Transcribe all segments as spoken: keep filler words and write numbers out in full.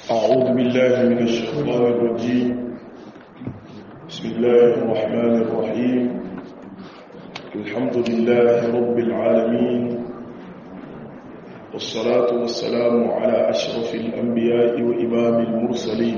أعوذ بالله من الشيطان الرجيم. بسم الله الرحمن الرحيم. الحمد لله رب العالمين، والصلاة والسلام على أشرف الأنبياء وإمام المرسلين،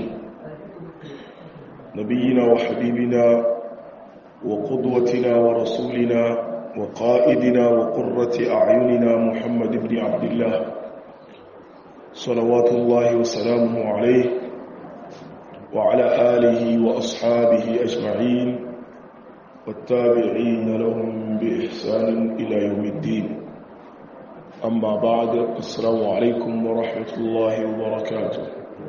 نبينا وحبيبنا وقدوتنا ورسولنا وقائدنا وقرة أعيننا محمد بن عبد الله صلوات الله وسلامه عليه وعلى آله وأصحابه أجمعين والتابعين لهم بإحسان إلى يوم الدين. أما بعد، السلام عليكم ورحمة الله وبركاته.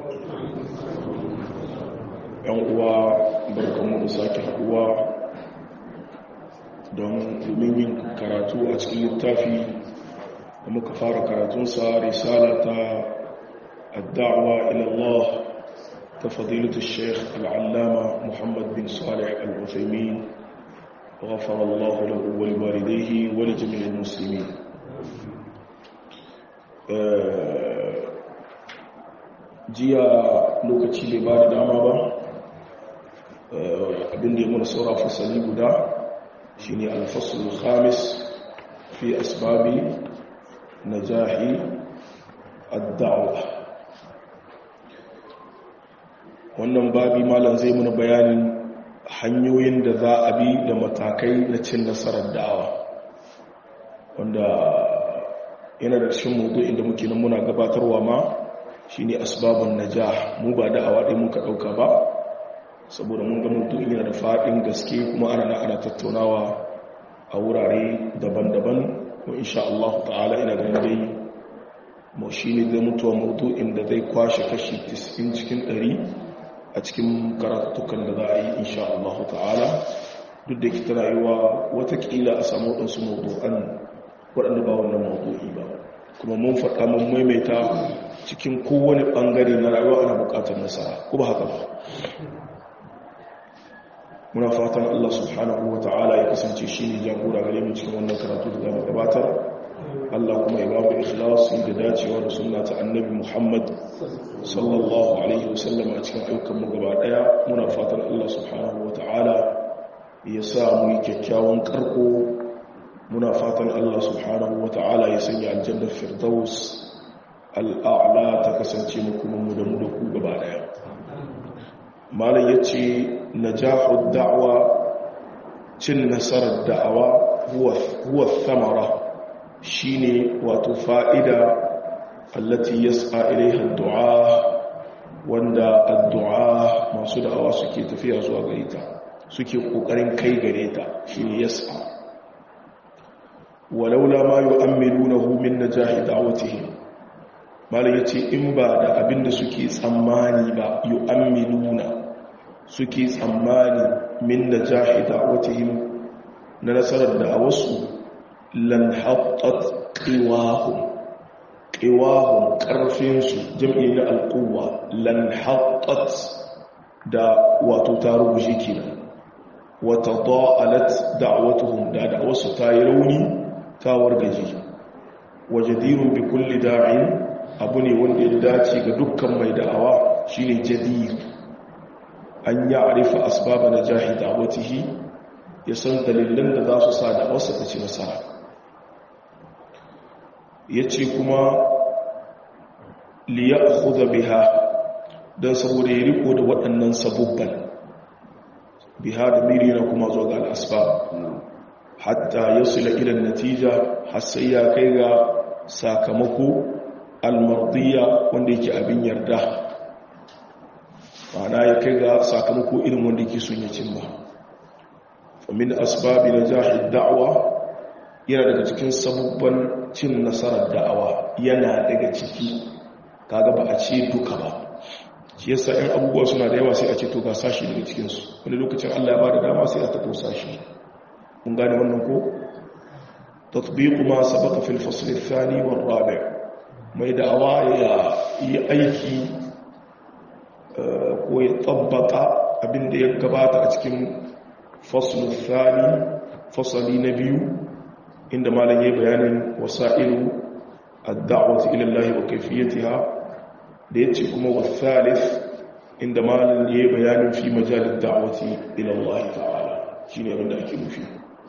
ينقوى بركم وساكي حقوى don yin karatu a cikin littafi da muka fara karatunsa risala ta ad-da'wa ila Allah ta fadilatu Sheikh al-Allama Muhammad bin Salih al-Uthaymin ghafara Allah lahu wa liwalidayhi wa li jami'il muslimin. Jiya lokaci bai ba da dama ba, abinda ya mana saura fasali guda shine al-fasl al-khamis fi asbabi najahi ad-da'wa. Wannan babi malam zai muna bayanin hanyoyin da za a bi da matakai na cin nasarar da'awa, wanda yana da cikin mawdu'in da muke nan muna gabatarwa ma shine asbabun najah. Mu ba da'awa dai muka dauka ba, saboda mun ga mutum yana da faɗin gaske kuma ana ana tattaunawa a wurare daban-daban, ko insha Allah ta'ala ina ganin dai mu shine zai mutuwa maudu'in da zai kwashe kashi tis'in cikin ɗari a cikin karatukan da za a yi insha Allah ta'ala. Duk da kita rayuwa watakila a samu waɗansu maudu'an waɗanda ba wannan maudu'i ba, kuma mun faɗa mun maimaita cikin kowane ɓangare na rayuwa ana buƙatar nasara, ko ba haka ba. Muna fatan Allah subhanahu wa ta'ala ya kasance shi ne jagora gare mu cikin wannan karatu da zamu gabatar. Allah kuma ya ba mu ikhlasi da dacewa da sunna ta annabi Muhammad sallallahu alaihi wasallam a cikin ayyukan mu gaba daya. Muna fatan Allah subhanahu wa ta'ala ya sa mu yi kyakkyawan karko. Muna fatan Allah subhanahu wa ta'ala ya sanya aljannar firdaus al'a'la ta kasance mu kuma mu da mu da ku gaba daya. Malam yace najahud da'wa, cin nasarar da'awa huwa huwa thamara, shine wato fa'ida allati yas'a ilayha ad-du'a, wanda ad-du'a masu da'awa suke tafiya zuwa gare ta, suke kokarin kai gare ta, shine yas'a. walaula ma yu'ammilunahu min najahi da'watihim, malam yace in ba da abinda suke tsammani ba, yu'ammiluna suke tsammani min najahi da'watihim, na nasarar da'awarsu, lan hattat qiwahum, qiwahum karfinsu jam'i na alquwa, lan hattat da wato ta rubuce kenan, wa tada'alat da'watuhum, da da'awarsu ta yi rauni ta wargaje. wa jadirun bi kulli da'in, abu ne wanda ya dace ga dukkan mai da'awa, shine jadir, an ya arifa asbaba na jahi da'awatihi, ya san dalilan da za su sa da'awarsa ta ci nasara. Ya ce kuma liya akhudha biha, don saboda ya riko da waɗannan sabubban, biha da miri na kuma zuwa ga al'asbab, hatta ya sula ilan natija, har sai ya kai ga sakamako almardiya wanda yake abin yarda, ma'ana ya kai ga sakamako irin wanda yake son ya cimma. min asbabi najahi da'wa, yana daga cikin sabubban cin nasarar da'awa, yana daga ciki, kaga ba a ce duka ba, shi yasa in abubuwa suna da yawa sai a ce to ga sashi daga cikinsu, wani lokacin Allah ya ba da dama sai a taɓo sashi. mun gane wannan ko? tatbiqu ma sabaqa fil fasl ath-thani wal rabi', mai da'awa ya yi aiki ko ya tabbata abinda ya gabata a cikin fasl ath-thani, fasali na biyu, inda malam yayi bayanin wasailu ad-da'wati ila Allah wa kayfiyatiha da yace kuma wasalif inda malin yayi bayanin fi majalid da'wati ila Allah ta'ala shine abin da ake nufi.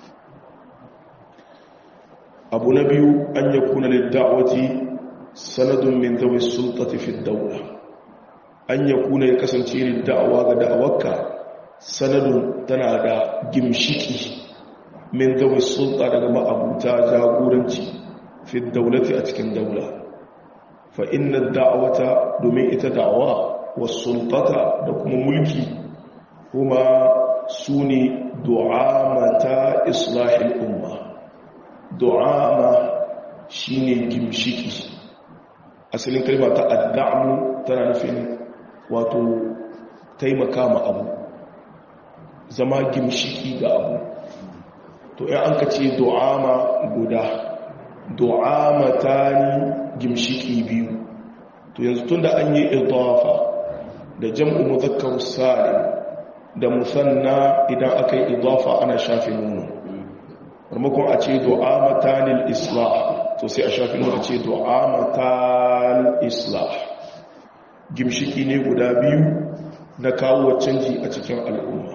abu na biyu an yakuna lid da'wati sanadun min dawi sultati fi ad-dawla an yakuna ya kasance lid da'wa ga da'awarka sanadun tana da gimshiki min dawi sulta daga ma'abuta jagoranci fi ad-dawlati a cikin daula fa inna ad-da'wata domin ita da'wa wasultata da kuma mulki kuma su ne du'amata islahil umma. Du'ama shi ne gimshiki, asalin kalma ta addamu tana nufin wato taimaka ma abu, zama gimshiki ga abu. To ya an ka ce du'ama guda, du'amata ni gimshiki biyu. To yanzu tun da an yi idafa da jam'u muzakkar salim da musanna idan aka yi idafa ana shafi nunu marmakon a ce du'amatanil islah to sai a shafi nunu a ce du'amatan islah gimshiki ne guda biyu na kawo canji a cikin al'umma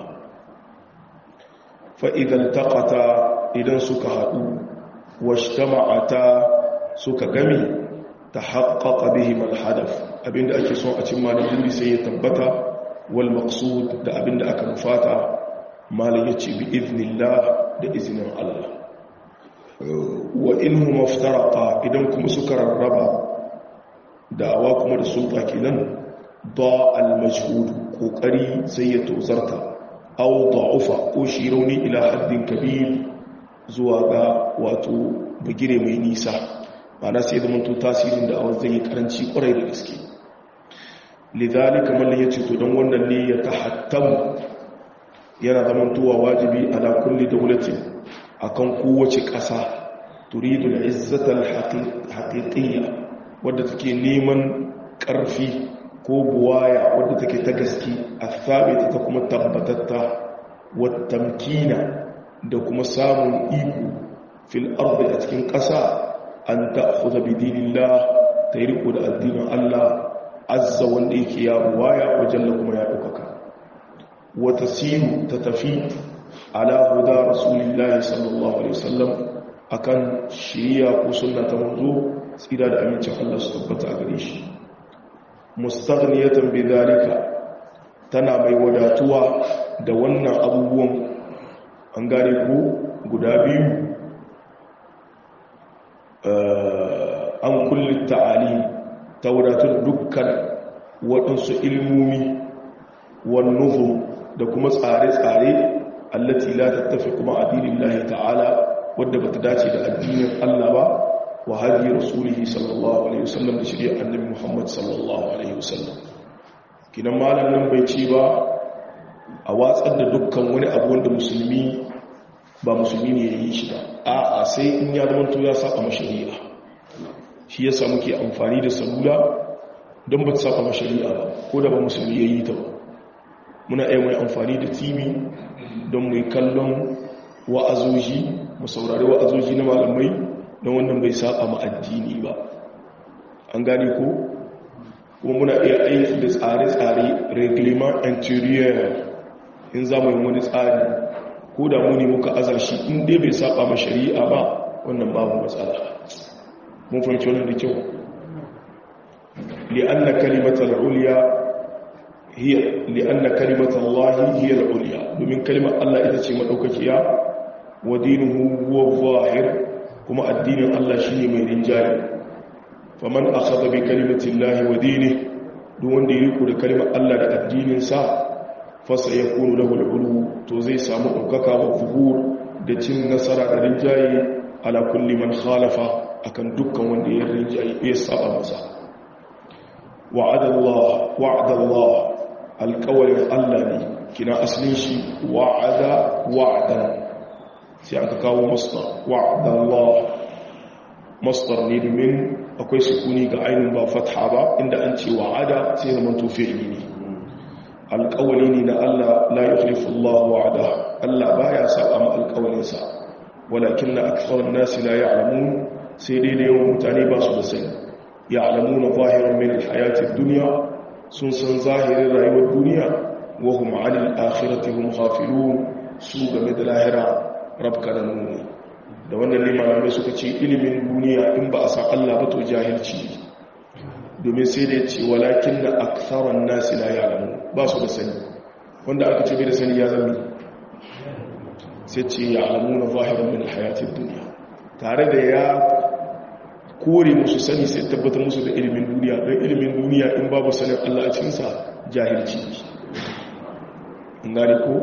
fa'idan taƙata idan suka haɗu washtama'ata suka gami ta haƙaƙa bihim al-hadaf abinda ake son a cimma da buri sai ya tabbata wal maqsud da abinda aka nufata malai yace bi idnillah da izinin Allah wa inhum maftaraqa idan kuma suka rarraba da'awa kuma da sulta kenan da al majhud kokari sai ya tozarta aw da'ufa ko shi rauni ila haddin kabir zuwa ga wato bugire mai nisa ana sai da manto tasirin da awon zai karanci kwarai da gaske lidhalika man yace to dan wannan ne ya tahattamu yana zaman tuwa wajibi ala kulli dawlatin akan kowace ƙasa turidu al-izzata al-haqiqiyya wadda take neman ƙarfi ko buwaya wadda take ta gaske athabita ta kuma tabbatatta wat tamkina da kuma samun iko fil ardi a cikin ƙasa an ta'khudha bi dinillah tayriqu da addinin Allah azza wanda yake ya waya wajen kuma ya daukaka wa tasiru tatafi ala huda rasulillahi sallallahu alaihi wasallam akan shiriya ko sunna ta manzo tsira da amincin Allah su tabbata a gare shi mustaghniyatan bidhalika tana mai wadatuwa da wannan abubuwan an gane ko guda biyu an kulli ta'ali ta wadatar dukkan waɗansu ilmomi wannuzum da kuma tsare-tsare allati la tattafi kuma addinin lahi ta'ala wadda bata dace da addinin Allah ba wa hadi rasulihi sallallahu alaihi wasallam da shari'ar annabi Muhammad sallallahu alaihi wasallam kinan malam nan bai ci ba a watsar da dukkan wani abu wanda musulmi ba musulmi ne ya yi shi ba a'a sai in ya zama to ya saba mashari'a shi yasa muke amfani da salula don ba ta saba mashari'a ba ko da ba musulmi ya yi ta ba muna iya mai amfani da tv don mai kallon wa'azoji mu saurari wa'azoji na malamai don wannan bai saba ma addini ba an gane ko kuma muna iya aiki da tsare-tsare reglement interior in za mu yi wani tsari ko da muni muka azar shi in dai bai saba ma shari'a ba wannan babu matsala mun fahimci wannan da kyau li'anna kalimatul ulya hiya li'anna kalimatu Allah hiya al-ulya domin kalimar Allah ita ce madaukakiya wa dinuhu huwa zahir kuma addinin Allah shine mai rinjaye faman akhadha bi kalimati Allah wa dinihi duk wanda ya riko da kalimar Allah da addinin sa fa sayakunu lahu al-ulu to zai samu daukaka wa zuhur da cin nasara da rinjaye ala kulli man khalafa akan dukkan wanda ya rinjaye ya saba masa wa'ada Allah wa'ada Allah alqawlin Allah ne kina aslin shi wa'ada wa'dan sai aka kawo masdar wa'ada Allah masdar ne domin akwai sukuni ga ainin ba fatha ba inda an ce wa'ada sai zaman to fi'li ne alqawli ne na Allah la yukhlifu Allah wa'ada Allah baya saba ma alqawlinsa walakinna aktharun nasi la ya'lamun sai dai da yawan mutane ba su da sani ya'lamuna zahiran min al-hayati ad-dunya sun san zahirin rayuwar duniya wa hum 'anil akhirati hum ghafilun su game da lahira rabkananu ne da wannan ne malamai suka ce ilimin duniya in ba a san Allah ba to jahilci domin sai da ya ce walakin na aktharan nasi la ya'lamu ba su da sani wanda aka ce bai da sani ya zama sai ce ya'lamuna zahiran min al-hayati ad-dunya tare da ya kore musu sani sai tabbatar musu da ilimin duniya don ilimin duniya in babu sanin Allah a cikinsa jahilci ngari ko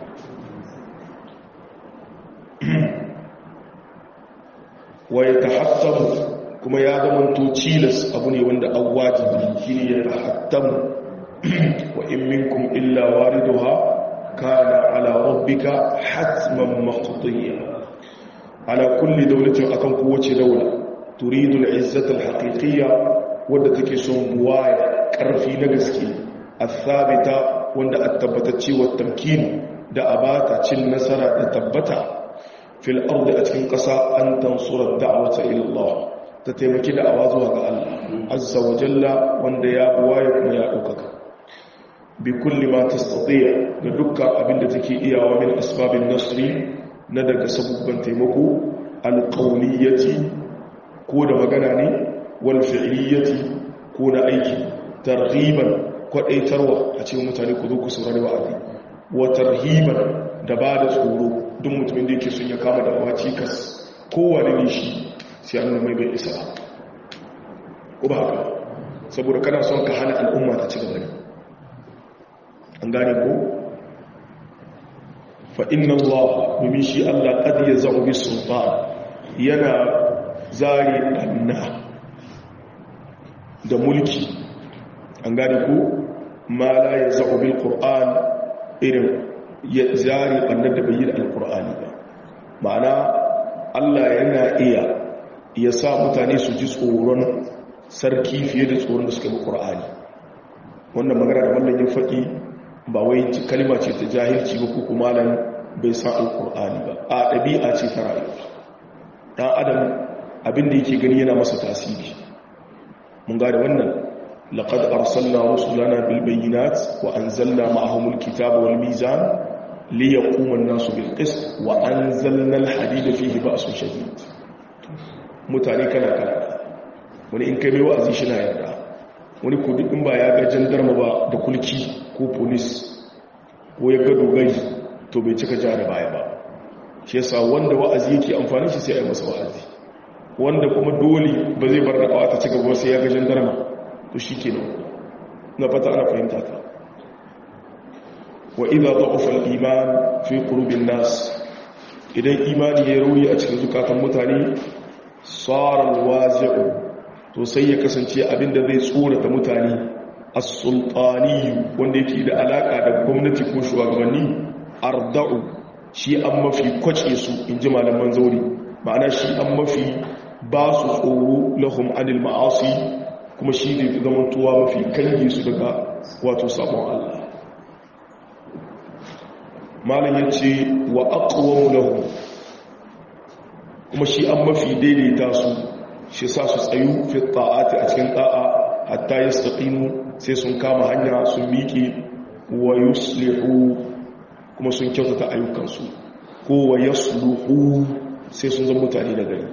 wa yatahattamu kuma ya zamanto cilas abu ne wanda an wajibi shine ya tahattamu wa in minkum illa wariduha kana ala rabbika hatman maqdiya ala kulli dawlatin akan kowace daula turidu al-izzata al-haqiqiyya wanda take son buwaya karfi na gaske al-thabita wanda at-tabbatacci wa tamkin da abata cin nasara da tabbata fil ardi a cikin kasa an tansura da'wata ila Allah ta taimaki da awa zuwa ga Allah azza wa jalla wanda ya buwaya kuma ya daukaka bi kulli ma tastati' da dukkan abinda take iyawa min asbabin nasri na daga sabubban taimako al-qawliyati ko da magana ne wal fi'liyati ko na aiki targhiban kwadaitarwa a cikin mutane ku zo ku saurari wa'azi wa tarhiban da ba da tsoro duk mutumin da yake son ya kama da waci kas kowane ne shi sai an mai bai isa ko ba haka saboda kana son ka hana al'umma ta ci gaba ne an gane ko fa inna Allah domin shi Allah qad yaz'u bis sultan yana zari ɗanna da mulki an gane ko ma la ya za'u bil qur'an irin ya zari ɓannar da bai yi da alƙur'ani ba ma'ana Allah yana iya ya sa mutane su ji tsoron sarki fiye da tsoron da suka bi ƙur'ani wannan magana da wannan yin faɗi ba wai kalma ce ta jahilci ba ko kuma lan bai san alƙur'ani ba a ɗabi'a ce ta rayuwa ɗan adam abin da yake gani yana masa tasiri mun gane wannan laqad arsalna rusulana bil bayyinat wa anzalna ma'ahumul kitaba wal mizan liyaquma an-nasu bil qist wa anzalna al hadida fihi ba'sun shadid mutane kana kana wani in kai mai wa'azi shi na yarda wani ko duk in ba ya ga jandarma ba da kulki ko police ko ya ga dogari to bai cika ja da baya ba shi yasa wanda wa'azi yake amfani shi sai a yi masa wa'azi wanda kuma dole ba zai bar da kawa ta ci gaba sai ya ga jandarma to shi ke nan na fata ana fahimta ta wa idha da'afa al-iman fi qulubin nas idan imani ya rauni a cikin zukatan mutane sara al-wazi'u to sai ya kasance abinda zai tsorata mutane as-sultani wanda yake da alaka da gwamnati ko shugabanni arda'u shi an mafi kwace su inji malaman zauri ma'ana shi an mafi ba su tsoro lahum anil ma'asi kuma shi ne zamantowa mafi kange su daga wato sabon Allah malam ya ce wa aqwamu lahum kuma shi an mafi daidaita su shi sa su tsayu fi ta'ati a cikin da'a hatta yastaqimu sai sun kama hanya sun miƙe wa yuslihu kuma sun kyautata ayyukansu ko wa yasluhu sai sun zama mutane da gari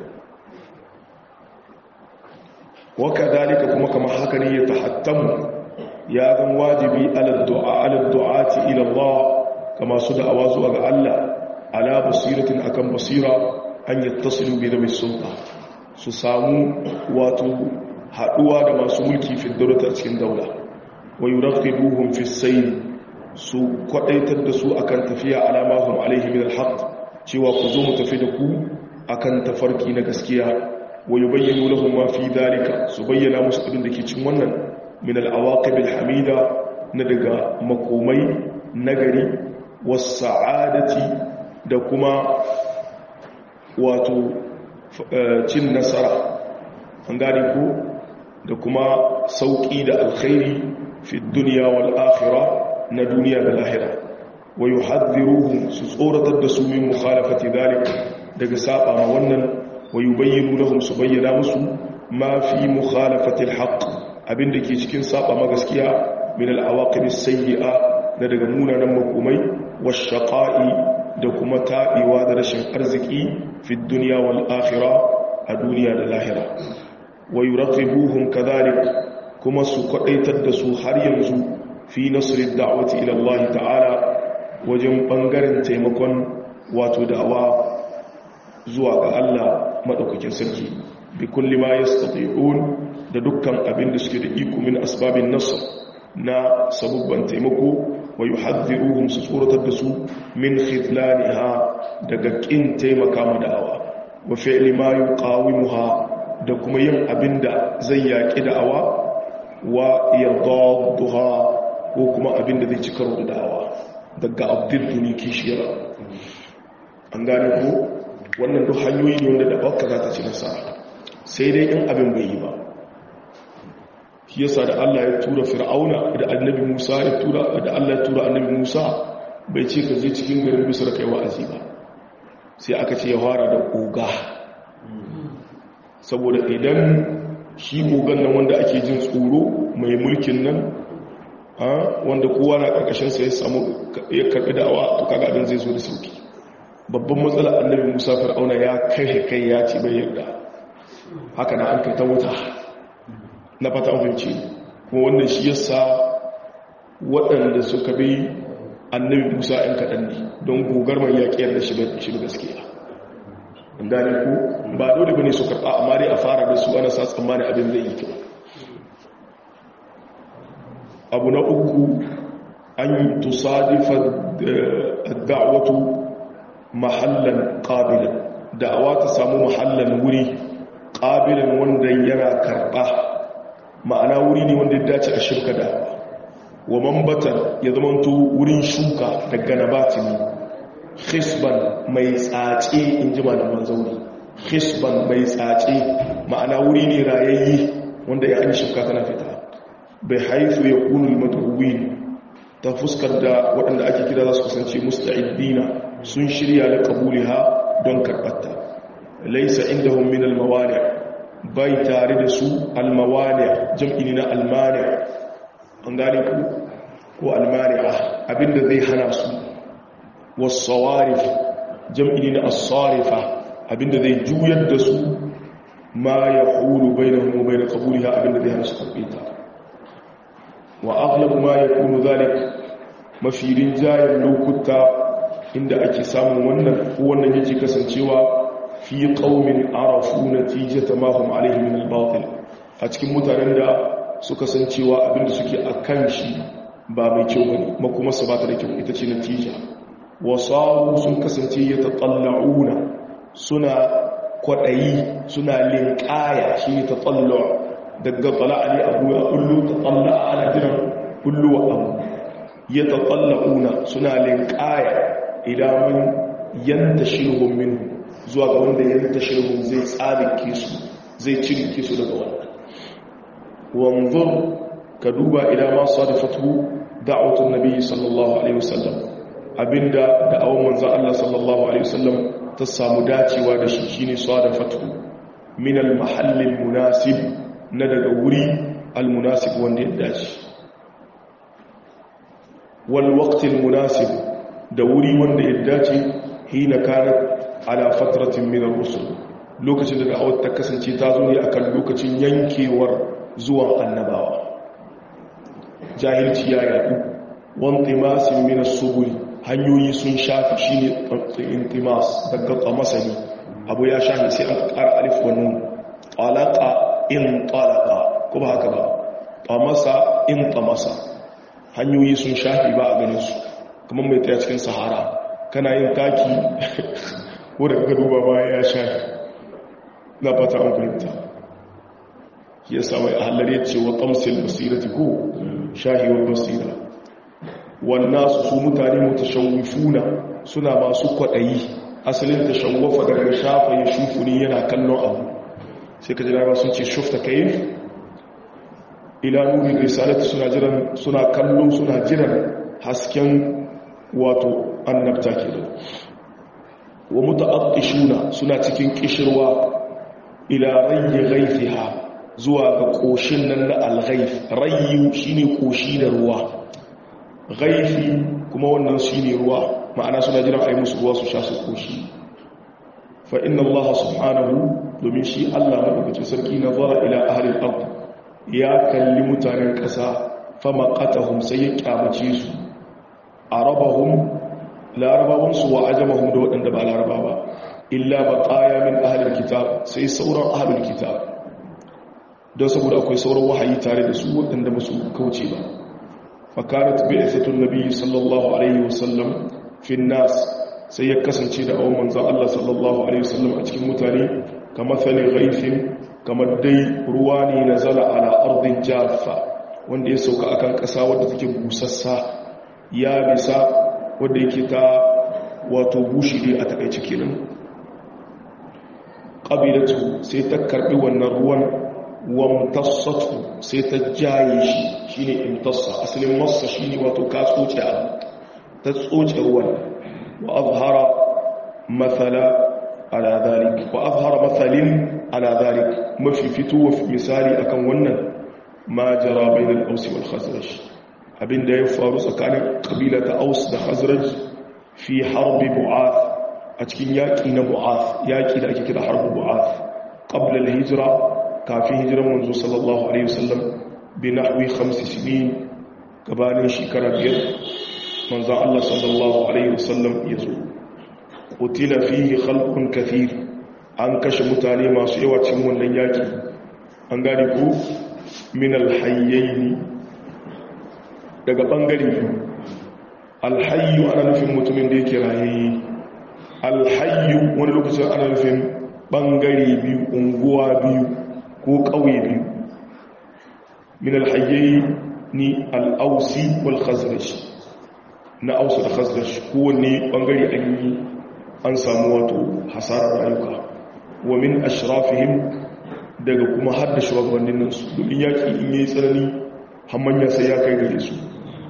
waka dalika kuma kama haka ne ya tahattamu ya zan wajibi ala du'ati ila Allah kama su da'awa zuwa ga Allah ala basiratin akan basira an yattasilu bi dawi sulta su samu wato haduwa da masu mulki fi dawlata cikin daula wa yuraqibuhum fi sayr su kwadaitar da su akan tafiya alama hum alaihi min alhaq cewa ku zo mu tafi da ku akan tafarki na gaskiya wa yubayyinu lahum ma fi dhalika su bayyana musu abin da ke cikin wannan min alawaqib alhamida na daga makomai nagari was sa'adati da kuma wato cin nasara an gane ko da kuma sauki da alkhairi fi dunya wal akhirah na duniya da lahira wa yuhadhiruhum su tsoratar da su min mukhalafati dhalik daga saba ma wannan wa yubayyinu lahum su bayyana musu ma fi mukhalafati al-haqq abinda ke cikin saba magaskiya min al-awaqib as-sayyi'a da daga munanan makomai wash-shaqa'i da kuma taɓewa da rashin arziki fi duniya wal akhirah a duniya da lahira wa yuraqibuhum kadhalik kuma su kwadaitar da su har yanzu fi nasri da'wati ila Allah ta'ala wajen bangaren taimakon wato da'awa zuwa ga Allah madaukakin sarki bi kulli ma yastati'un da dukkan abin da suke da iko min asbabin nasr na sabubban taimako wa yuhadhiruhum su tsoratar da su min khidlaniha daga kin taimaka ma da'awa wa fi'li ma yuqawimuha da kuma yin abinda zai yaki da'awa wa yadadduha ko kuma abinda zai cikar da da'awa daga abdul duni kishiyar an gane ko wannan duk hanyoyi ne wanda da'awa za ta ci nasara sai dai in abin bai yi ba shi yasa da Allah ya tura fir'auna da annabi Musa ya tura da Allah ya tura annabi Musa bai ce ka je cikin garin Misr kai wa'azi ba sai aka ce ya fara da koga saboda idan shi kogan nan wanda ake jin tsoro mai mulkin nan wanda kowa na karkashin sa ya samu ya karbi da'awa to kaga abin zai zo da sauki babban matsalar annabi Musa fir'auna ya kai kai ya ce bai yarda haka na an kai ta wuta na fata abinci kuma wannan shi yasa waɗanda suka bi annabi Musa ɗan kaɗan ne don gogar mai yaƙiyar da shi da gaskiya inda ne ku ba dole ba ne su karɓa amma dai a fara da su ana sa tsammani abin zai yi kyau abu na uku an yi tusadifa da'awatu mahallan ƙabilan da'awa ta samu mahallan wuri ƙabilan wanda yana karɓa ma'ana wuri ne wanda ya dace a shirka da wa mambatan ya zamanto wurin shuka daga nabatini hisban mai tsace in ji malaman zaune hisban mai tsace ma'ana wuri ne rayayye wanda ya an shuka tana fita bai haifu ya kunu matuwi ta fuskar da waɗanda ake kira za su kasance musta'idina sun shirya da kabuliha don karɓarta laisa inda min almawani bai tare da su almawani jam'i na almani an gane ku ko almani'a abinda zai hana su wasawarif jam'i na as-sarifa abinda zai juyar da su ma ya hulu bainahum wa bain qabuliha abinda zai hana su karbita wa aghlabu ma yakunu zalik mafirin jayin lokuta inda ake samun wannan ko wannan yake kasancewa fi qaumin arafu natijata ma hum alayhi min al-batil a cikin mutanen da suka san cewa abinda suke akan shi ba mai kyau bane makuma su ba ta da kyau ita ce natija wasawu sun kasance ya tatalla'una suna kwadayi suna linqaya shi tatallu daga tala'ali abu ya kullu tatalla ala jiran kullu wa abu ya tatalla'una suna linqaya idan mun yantashirhum minhu zuwa ga wanda yantashirhum zai tsabike su zai cirike su daga wannan wanzur ka duba ila ma sadafatu da'watun nabi sallallahu alaihi wasallam abinda da'awar manzon Allah sallallahu alaihi wasallam ta samu dacewa da shi shine sadafatu min al-mahall al-munasib na daga wuri al-munasib wanda ya dace wal waqt al-munasib da wuri wanda ya dace hina kanat ala fatratin min ar-rusul lokacin da da'awar ta kasance ta zo ne akan lokacin yankewar zuwan annabawa jahilci ya yadu wantimasin min as-subul hanyoyi sun shafi shine intimas daga qamasani abu ya shafi sai an ƙara alif wa nun talaqa in talaqa ko ba haka ba qamasa in qamasa hanyoyi sun shafi ba a ganin su kamar mai tsaya cikin sahara kana yin taki ko da ka duba ba ya shafi na fata an fahimta ya samu a hallar ya ce wa tamsil basirati ko shahiwar basira wannan su mutane mutashawwifuna suna masu kwadayi asalin tashawwafa daga shafa ya shufuni yana kallon abu sai ka jira sun ce shufta kayif ila nuri risalati suna jiran suna kallon suna jiran hasken wato annabta kenan wa mutaattishuna suna cikin kishirwa ila rayyi ghaythiha zuwa ga koshin nan na al-ghayth rayyu shine koshi da ruwa ghaythi kuma wannan shine ruwa ma'ana suna jiran ayi musu ruwa su sha su koshi fa inna Allah subhanahu domin shi Allah madaukakin sarki nazara ila ahli al-ard ya kalli mutanen kasa fa maqatahum sai ya kyamace su arabahum larabahum su wa ajamahum da wadanda ba laraba ba illa baqaya min ahli al-kitab sai sauran ahli al-kitab don saboda akwai sauran wahayi tare da su wadanda ba su kauce ba fa kanat bi'athatun nabiy sallallahu alaihi wasallam fi an-nas sai ya kasance da awon manzan Allah sallallahu Alaihi wasallam a cikin mutane kamar tsanin raifin kamar dai ruwa ne na zala ala ardin jaffa wanda ya sauka akan ƙasa wadda take busassa ya bisa wadda yake ta wato bushi ne a takaice kenan ƙabilatu sai ta karɓi wannan ruwan wamtassatu sai ta jaye shi shine imtassa asalin massa shine wato ka tsoce abu ta tsoce ruwan وأظهر مثل على ذلك وأظهر مثل على ذلك ما في فتوة في مثالي أكن ونن ما جرى بين الأوس والخزرج أبين ده يفارس كان قبيلة أوس ده خزرج في حرب بعاث أتكين ياكي نبعاث ياكي لأكي كده حرب بعاث قبل الهجرة كافي هجرة منذ صلى الله عليه وسلم بنحو خمس سنين كباني شكرا بيض manzan Allah sallallahu Alaihi wasallam ya zo ƙutila fiye khalqun kathir an kashe mutane masu yawa cikin wannan yaki an gane ku min alhayyaini daga ɓangare biyu alhayyu ana nufin mutumin da yake rayayi alhayyu wani lokacin ana nufin ɓangare biyu unguwa biyu ko ƙauye biyu min alhayyaini al'ausi wal khazraj na ausu da khazraj kowanne bangare an yi an samu wato hasarar rayuka wa min ashrafihim daga kuma har da shugabannin nan su domin yaki in yi tsanani hammanya sai ya kai gare su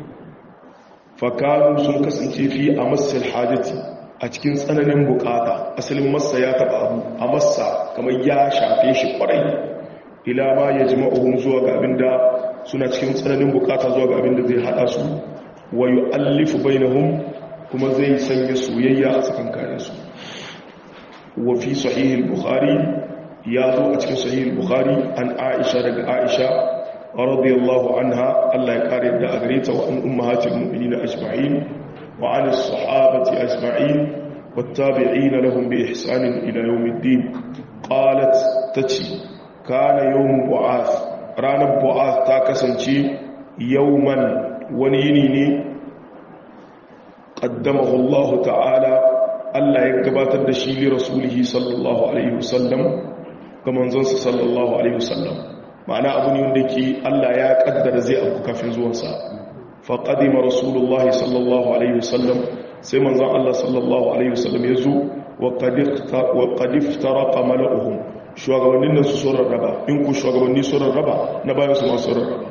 fakanu sun kasance fi a masal hajati a cikin tsananin bukata asalin masa ya taba abu a masa kamar ya shafe shi kwarai ila ma ya jima'uhum zuwa ga abinda suna cikin tsananin bukata zuwa ga abinda zai hada su wa yu'allifu bainahum kuma zai sanya soyayya a tsakankanin su wa fi sahih al-bukhari ya zo a cikin sahih al-bukhari an aisha daga aisha radiyallahu anha Allah ya kare da agreta wa an ummahatil mu'minin ajma'in wa an as-sahabati ajma'in wat-tabi'in lahum bi ihsan ila yawmiddin qalat tati kana yawm bu'ath ranar bu'ath ta kasance yawman wani yini ne qaddamahu Allah ta'ala Allah ya gabatar da shi li rasulihi sallallahu alaihi wasallam ga manzonsa sallallahu alaihi wasallam ma'ana abu ne wanda ke Allah ya kaddara zai abu kafin zuwansa fa qadima rasulullahi sallallahu alaihi wasallam sai manzon Allah sallallahu alaihi wasallam ya zo wa qad wa qad iftaraqa mala'uhum shugabannin nan su sun rarraba in ku shugabanni sun rarraba na bayan su ma sun rarraba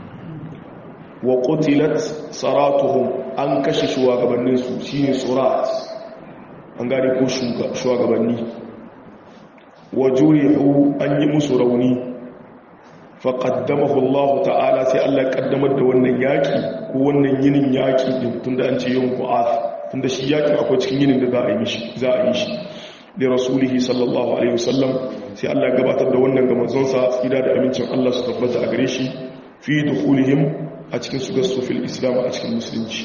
wa qutilat saratuhum an kashe shugabannin su shine surat an gane ko shugabanni wa jurihu an yi musu rauni fa qaddamahu Allah ta'ala sai Allah kaddamar da wannan yaki ko wannan yinin yaki din tunda an ce yawm bu'ath tunda shi yaki akwai cikin yinin da za a yi shi za a yi shi da rasulihi sallallahu alaihi wasallam sai Allah gabatar da wannan ga manzon sa tsira da amincin Allah su tabbata a gare shi fi dukhulihim a cikin su gasu fil islam a cikin musulunci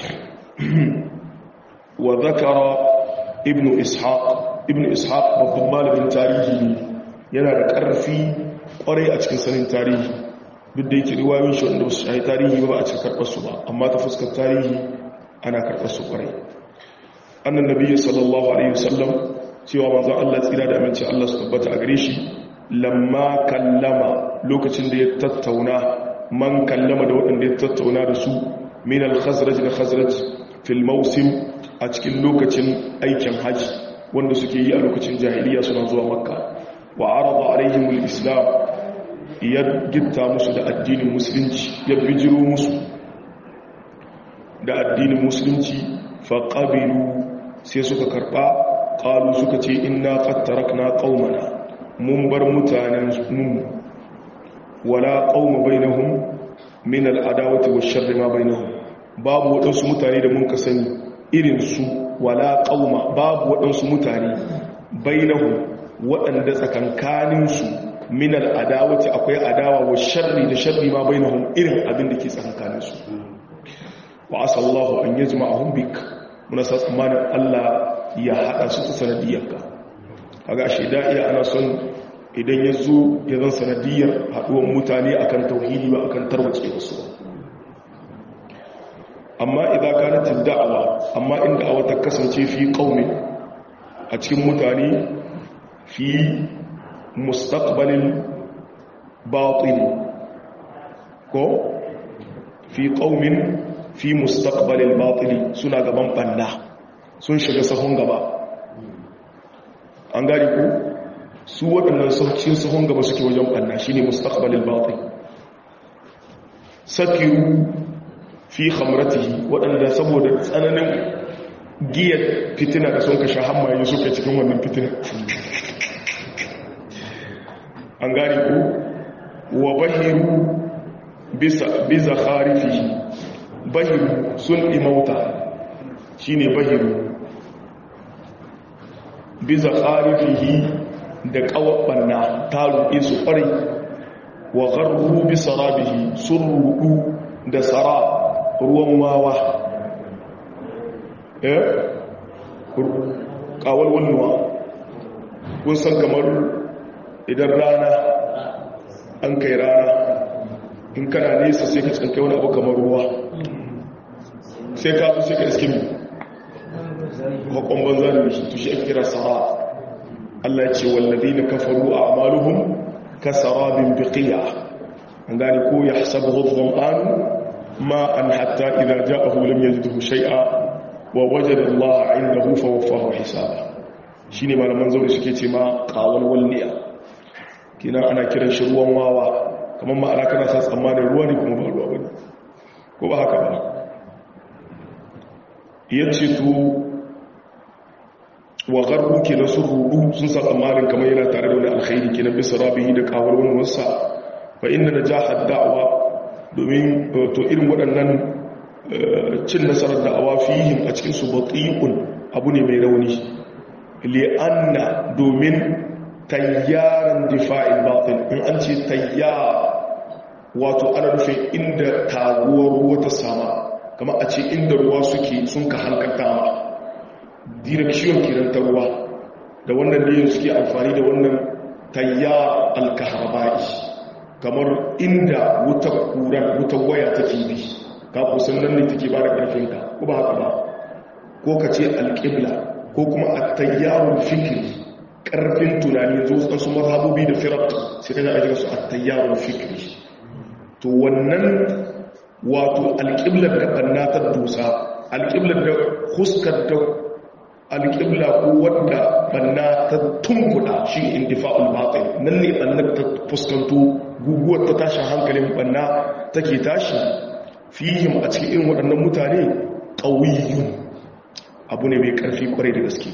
wa zakara ibnu ishaq ibnu ishaq babban malamin tarihi ne yana da ƙarfi ƙwarai a cikin sanin tarihi duk da yake riwayoyin shi wanda su shahi tarihi ba a cikin karɓar su ba amma ta fuskar tarihi ana karɓar su ƙwarai annan nabiyyi sallallahu alaihi wasallam cewa manzon Allah tsira da aminci Allah su tabbata a gare shi lamma kallama lokacin da ya tattauna man kallama da waɗanda ya tattauna da su min al-khazraj da khazraj fil mawsim a cikin lokacin aikin haji wanda suke yi a lokacin jahiliya suna zuwa makka wa arada alaihim al-islam ya gitta musu da addinin musulunci ya bijiro musu da addinin musulunci fa qabilu sai suka karba qalu suka ce inna qad tarakna qaumana mun bar mutanen mu wala qauma bainahum min al-adawati wash-sharri ma bainahum babu wadansu mutane da mun ka sani irin su wala qauma babu wadansu mutane bainahum wadanda tsakankanin su min al-adawati akwai adawa wash-sharri da sharri ma bainahum irin abin da ke tsakankanin su wa asallahu an yajma'ahum bik muna sa tsammanin Allah ya hada su ta sanadiyarka kaga shi da'iya ana son idan ya zo ya zan sanadiyar haduwan mutane akan tauhidi ba akan tarwace wasu amma idan kanat da'awa amma in da'awa ta kasance fi qaumi a cikin mutane fi mustaqbalin batin ko fi qaumin fi mustaqbalil batin suna gaban banda sun shiga sahun gaba an gari ku su waɗannan saucin sahun gaba suke wajen ɓanna shi ne mustaqbalil batin sakiru fi khamratihi waɗanda saboda tsananin giyar fitina da sun kashe hammaye suka cikin wannan fitina an gari ku wa bahiru bisa kharifihi bahiru sun imauta shi ne bahiru bisa kharifihi da kawabanna ta ruɗe su ƙwarai wa gharru bi sarabihi sun ruɗu da tsara ruwan wawa eh kawal wannuwa kun san kamar idan rana an kai rana in kana nesa sai ka tsankai wani abu kamar ruwa sai ka zo sai ka iske mi hakon banza da shi tushe ake kira tsara Allah ce wallazi na kafaru a amaluhun ka sarabin biqiya an gani ko ya hasabu hudhun an ma an hatta idan ja'ahu lam yajidhu shay'a wa wajada Allah 'indahu fa waffahu hisaba shine malaman zauri suke ce ma qawal walliya kina ana kiran shi ruwan wawa kamar ma ana kana sa tsammanin ruwa ne kuma ba ruwa bane ko ba haka ba yace to wa garbu ke na sun rudu sun sa tsammanin kamar yana tare da wani alkhairi ke na bisa rabihi da kawar wani wasa fa inda na jahar da'awa domin to irin waɗannan cin nasarar da'awa fihim a cikinsu bati'un abu ne mai rauni li'anna domin tayyaran difa'il batin in an ce tayyar wato ana nufin inda taguwar ruwa ta sama kama a ce inda ruwa suke sun ka hankalta ma direction kiran ta ruwa da wannan ne suke amfani da wannan tayya alkahrabai kamar inda wuta kuran wuta waya take bi ka kusan nan ne take ba da karfin ka ko ba haka ba ko ka ce alqibla ko kuma at-tayyarul fikri karfin tunani zo san su mazhabobi da firaq sai kaga ajira su at-tayyarul fikri to wannan wato alqiblar da bannatar dusa alqiblar da huskar da alƙibla ko wadda banna ta tunkuda shi indifa'ul batin nan ne bannar ta fuskanto guguwar ta tashin hankalin banna take tashi fihim a cikin irin waɗannan mutane ƙawiyyun abu ne mai ƙarfi ƙwarai da gaske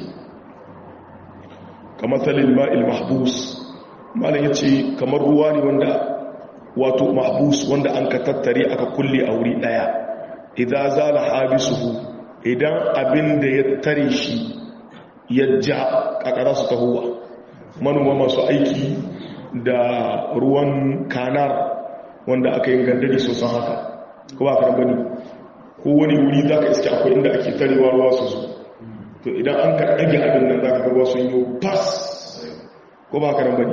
kamar talil ma'il mahbus malam ya ce kamar ruwa ne wanda wato mahbus wanda an ka tattare aka kulle a wuri ɗaya idan zala habisuhu idan abin da ya tare shi ya ja kakara su tahowa manoma masu aiki da ruwan kanar wanda aka yi gandari sosan haka ko ba ka gani ko wani wuri za ka iske akwai inda ake tarewa ruwa su su to idan an ka ɗage abin nan za ka gaba sun yi pas ko ba ka gani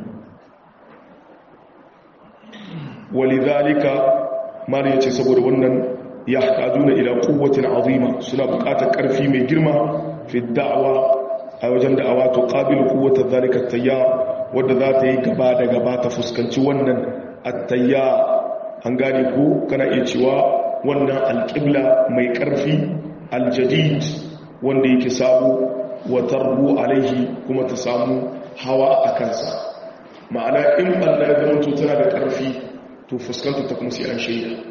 walidhalika mara ya ce saboda wannan ya haɗaduna ila ƙuwatin azima suna buƙatar ƙarfi mai girma fi da'awa a wajen da'awa to ƙabilu ƙuwatar zalika tayya wadda za ta yi gaba da gaba ta fuskanci wannan attayya an gane ko kana iya cewa wannan alƙibla mai ƙarfi aljadid wanda yake sabo wa tarbu alaihi kuma ta samu hawa a kansa ma'ana in Allah ya zama to tana da ƙarfi to fuskanta ta kuma sai an shaida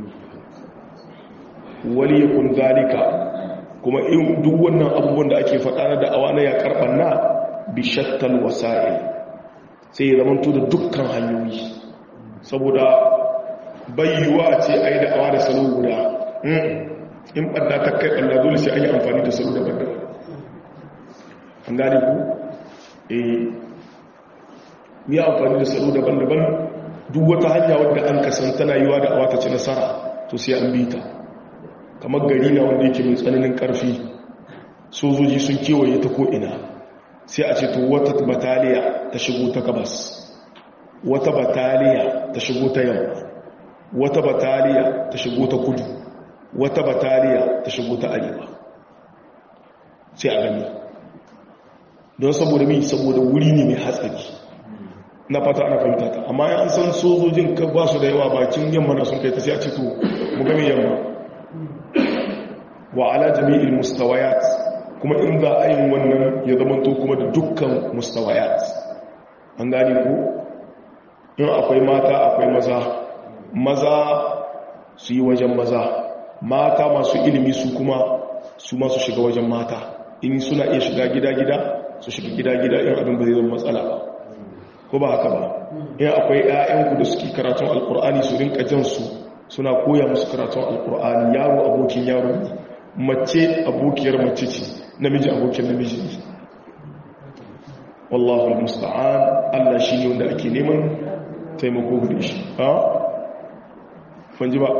wali yakun zalika kuma in duk wannan abubuwan da ake faɗa na da'awa na ya karɓar na bi shattal wasa'il sai ya zamanto da dukkan hanyoyi saboda bayyuwa ce a yi da'awa da salo guda in ɓanna ta kai ɓanna dole sai an yi amfani da salo daban-daban an gane ku? eh yi amfani da salo daban-daban duk wata hanya wadda an kasan tana yiwa da awa ta ci nasara to sai an bi ta kamar gari na wanda yake mai tsananin ƙarfi sojoji sun kewaye ta ko'ina sai a ce to wata bataliya ta shigo ta gabas wata bataliya ta shigo ta yamma wata bataliya ta shigo ta kudu wata bataliya ta shigo ta arewa sai a gani don saboda mai saboda wuri ne mai hatsari na fata ana fahimta ta amma ya an san sojojin ka ba su da yawa bakin yamma na sun kai ta sai a ce to mu game yamma wa ala jami'il mustawayat kuma in za a yin wannan ya zamanto kuma da dukkan mustawayat an gane ko in akwai mata akwai maza maza su yi wajen maza mata masu ilimi su kuma su masu shiga wajen mata in suna iya shiga gida-gida su shiga gida-gida in abin ba zai zama matsala ba ko ba haka ba in akwai 'ya'yanku da suke karatun alkur'ani su rinka jansu suna koya musu karatun alkur'ani yaro abokin yaro ne mace abokiyar mace ce namiji abokin namiji ne wallahu musta'an Allah shi ne wanda ake neman taimako gare shi ha fanji ba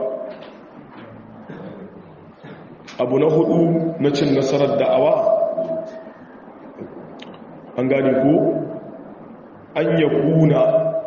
abu na hudu na cin nasarar da'awa an gane ko an ya kuna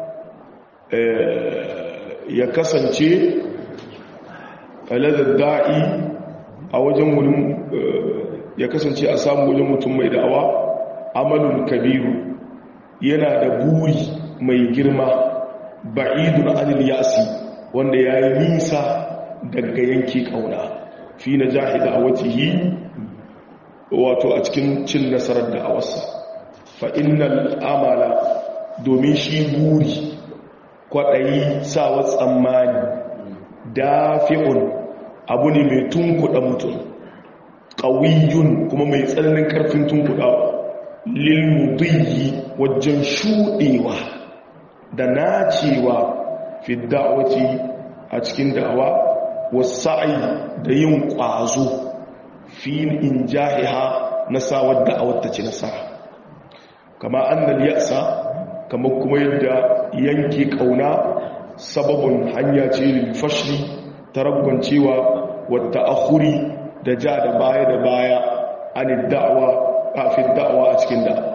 ya kasance aladar da'i a wajen wurin ya kasance a samu wajen mutum mai da'awa amalun kabiru yana da buri mai girma ba'idun anil yasi wanda ya yi nisa daga yanki kauna fi na jahida a watihi wato a cikin cin nasarar da'awarsa fa'innal amala domin shi buri kwaɗayi sawa tsammani dafi'un abu ne mai tunkuɗa mutum ƙawiyun kuma mai tsananin ƙarfin tunkuɗa lilmudiyi wajen shuɗewa da nacewa fi da'awati a cikin da'awa wasa'i da yin ƙwazo fi in jahiha na sawar da'awar ta ci nasara kama annal ya'sa kamar kuma yadda yanke kauna sababin hanya ce lil fashli tarabbancewa wata akhuri da ja da baya da baya an da'wa fi da'wa a cikin da'wa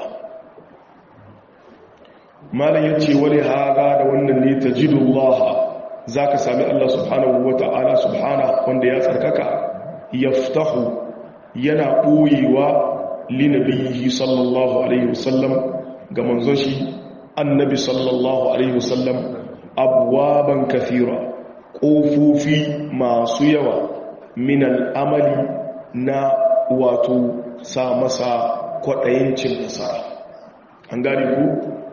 malan yace wani haga da wannan ne tajidullah zaka sami Allah subhanahu wata'ala subhana wanda ya tsarkaka yaftahu yana boyewa linabiyyi sallallahu alaihi wasallam ga manzon shi annabi sallallahu alaihi wasallam abwaban kathira kofofi masu yawa min al'amali na wato sa masa kwadayin cin nasara an gane ku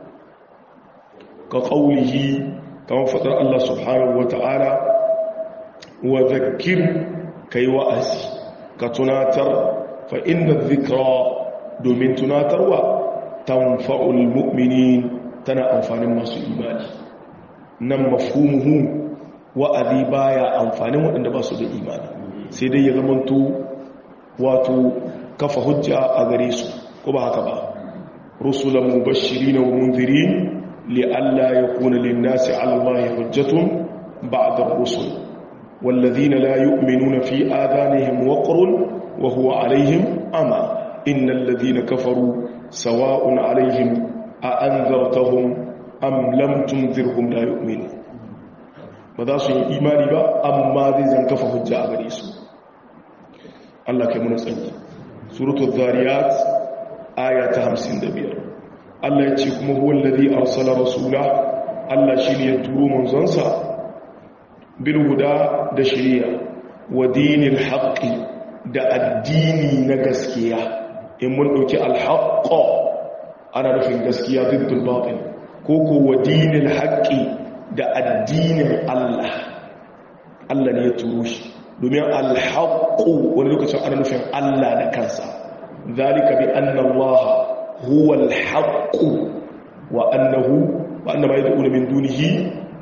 ka qaulihi kamar fadar Allah subhanahu wata'ala wa dhakkir kai wa'azi ka tunatar fa inna dhikra domin tunatarwa tanfa'ul mu'minin tana amfanin masu imani nan mafhumuhu wa'azi baya amfanin waɗanda ba su da imani sai dai ya zamanto wato kafa hujja a gare su ko ba haka ba rusulan mubashirin wa munzirin li'alla yakuna lin-nasi 'ala Allahi hujjatun ba'da ar-rusul والذين لا يؤمنون في آذانهم وقر وهو عليهم أما إن الذين كفروا سواء عليهم أأنذرتهم أم لم تنذرهم لا يؤمنون بذا سوء إيماني با أما ذي زنكف حجاء غريسو الله كمنا سنجي سورة الذاريات آية همسين دبير الله يتشكم هو الذي أرسل رسوله الله شيني يتلو منزنسا بالهدى دشريع ودين الحق دا الديني نغسكيا إن من أوكي الحق ana nufin gaskiya diddul batil ko ko wa dinil haqqi da addinin Allah Allah ne ya turo shi domin al-haqqu wani lokacin ana nufin Allah da kansa zalika bi anna Allah huwa al-haqqu wa annahu wa anna ma yad'una min dunihi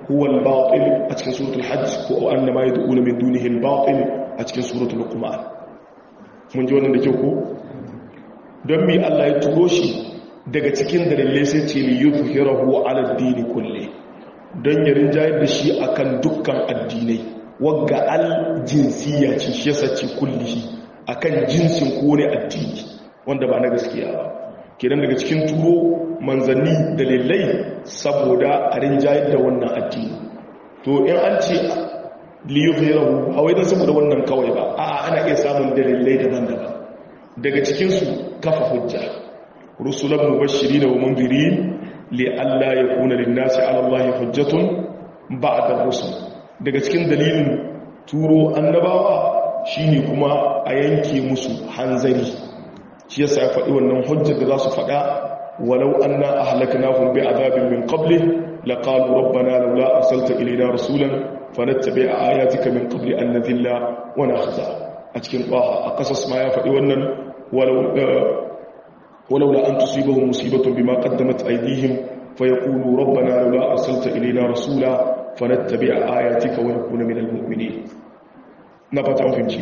huwa al-batil a cikin suratul hajj ko annama yad'una min dunihi al-batil a cikin suratul luqman mun ji wannan da kyau ko don mi Allah ya turo shi daga cikin dalilai sai ce li yuzhirahu ala ad-din kulli don ya rinjayar da shi akan dukkan addinai wagga al-jinsiyya ce shi yasa ce kullihi akan jinsin kone addini wanda ba na gaskiya ba kenan daga cikin turo manzanni dalilai saboda a rinjayar da wannan addini to in an ce liyuzhirahu a wai dan saboda wannan kawai ba a'a ana iya samun dalilai daban-daban daga cikin su kafa hujja rusulan mubashirin wa mundirin li alla yakuna lin-nasi 'ala Allahi hujjatun ba'da ar-rusul daga cikin dalilin turo annabawa shine kuma a yanke musu hanzari shi yasa ya faɗi wannan hujjar da za su faɗa walau anna ahlaknahum bi'adabin min qabli laqalu rabbana laula arsalta ilayna rasulan fanattabi'a ayatika min qabli an nadhilla wa nakhza a cikin qaha a qasas ma ya faɗi wannan walau walaula an tusibahum musibatun bima qaddamat aydihim fayaqulu rabbana laula arsalta ilayna rasula fanattabi'a ayatika wa nakuna minal mu'minin na fata an fahimci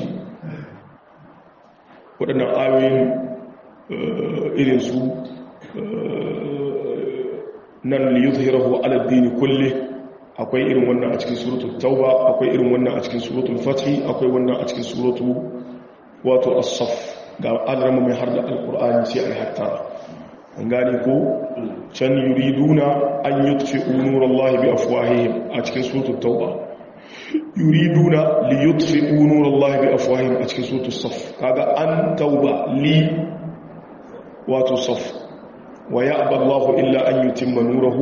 waɗannan ayoyin irin su nan liyuzhirahu ala ad-din kulli akwai irin wannan a cikin suratul tauba akwai irin wannan a cikin suratul fath akwai wannan a cikin suratu wato as-saff ga alramu mai harda alqur'ani sai ai hatta an gane ko can yuriduna an yutfi'u nurallahi bi afwahihim a cikin suratul tauba yuriduna liyutfi'u nurallahi bi afwahihim a cikin suratul saff kaga an tauba li wato saff wa ya'ba Allahu illa an yutimma nurahu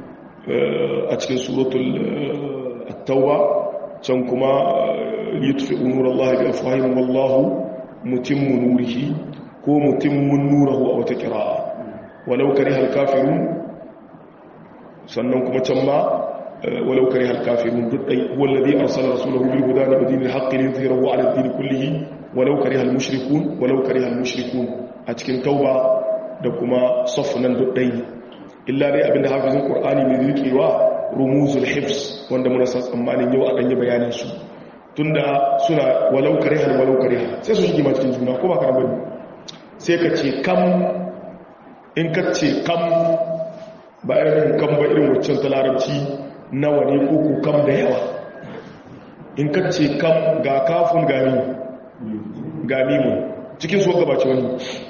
a cikin suratul at-tauba can kuma yutfi'u nurallahi bi afwahihim wallahu mutimmu nurihi ko mutimmun nurahu a wata qira'a walau karihal kafirun sannan kuma can ma walau karihal kafirun duddai huwa alladhi arsala rasulahu bil huda wa dinil haqqi liyuzhirahu ala ad-din kullihi walau karihal mushrikun walau karihal mushrikun a cikin tauba da kuma safnan duddai illa dai abinda hafizin qur'ani mai rikewa rumuzul hifz wanda muna san tsammanin yau a danye bayanin su tunda suna walau karihal walau karihal sai su shige ma cikin juna ko ba ka bane sai ka ce kam in ka ce kam ba irin kam ba irin waccan ta larabci nawa ne ko ko kam da yawa in ka ce kam ga kafin gami gami mu cikin su gabace wani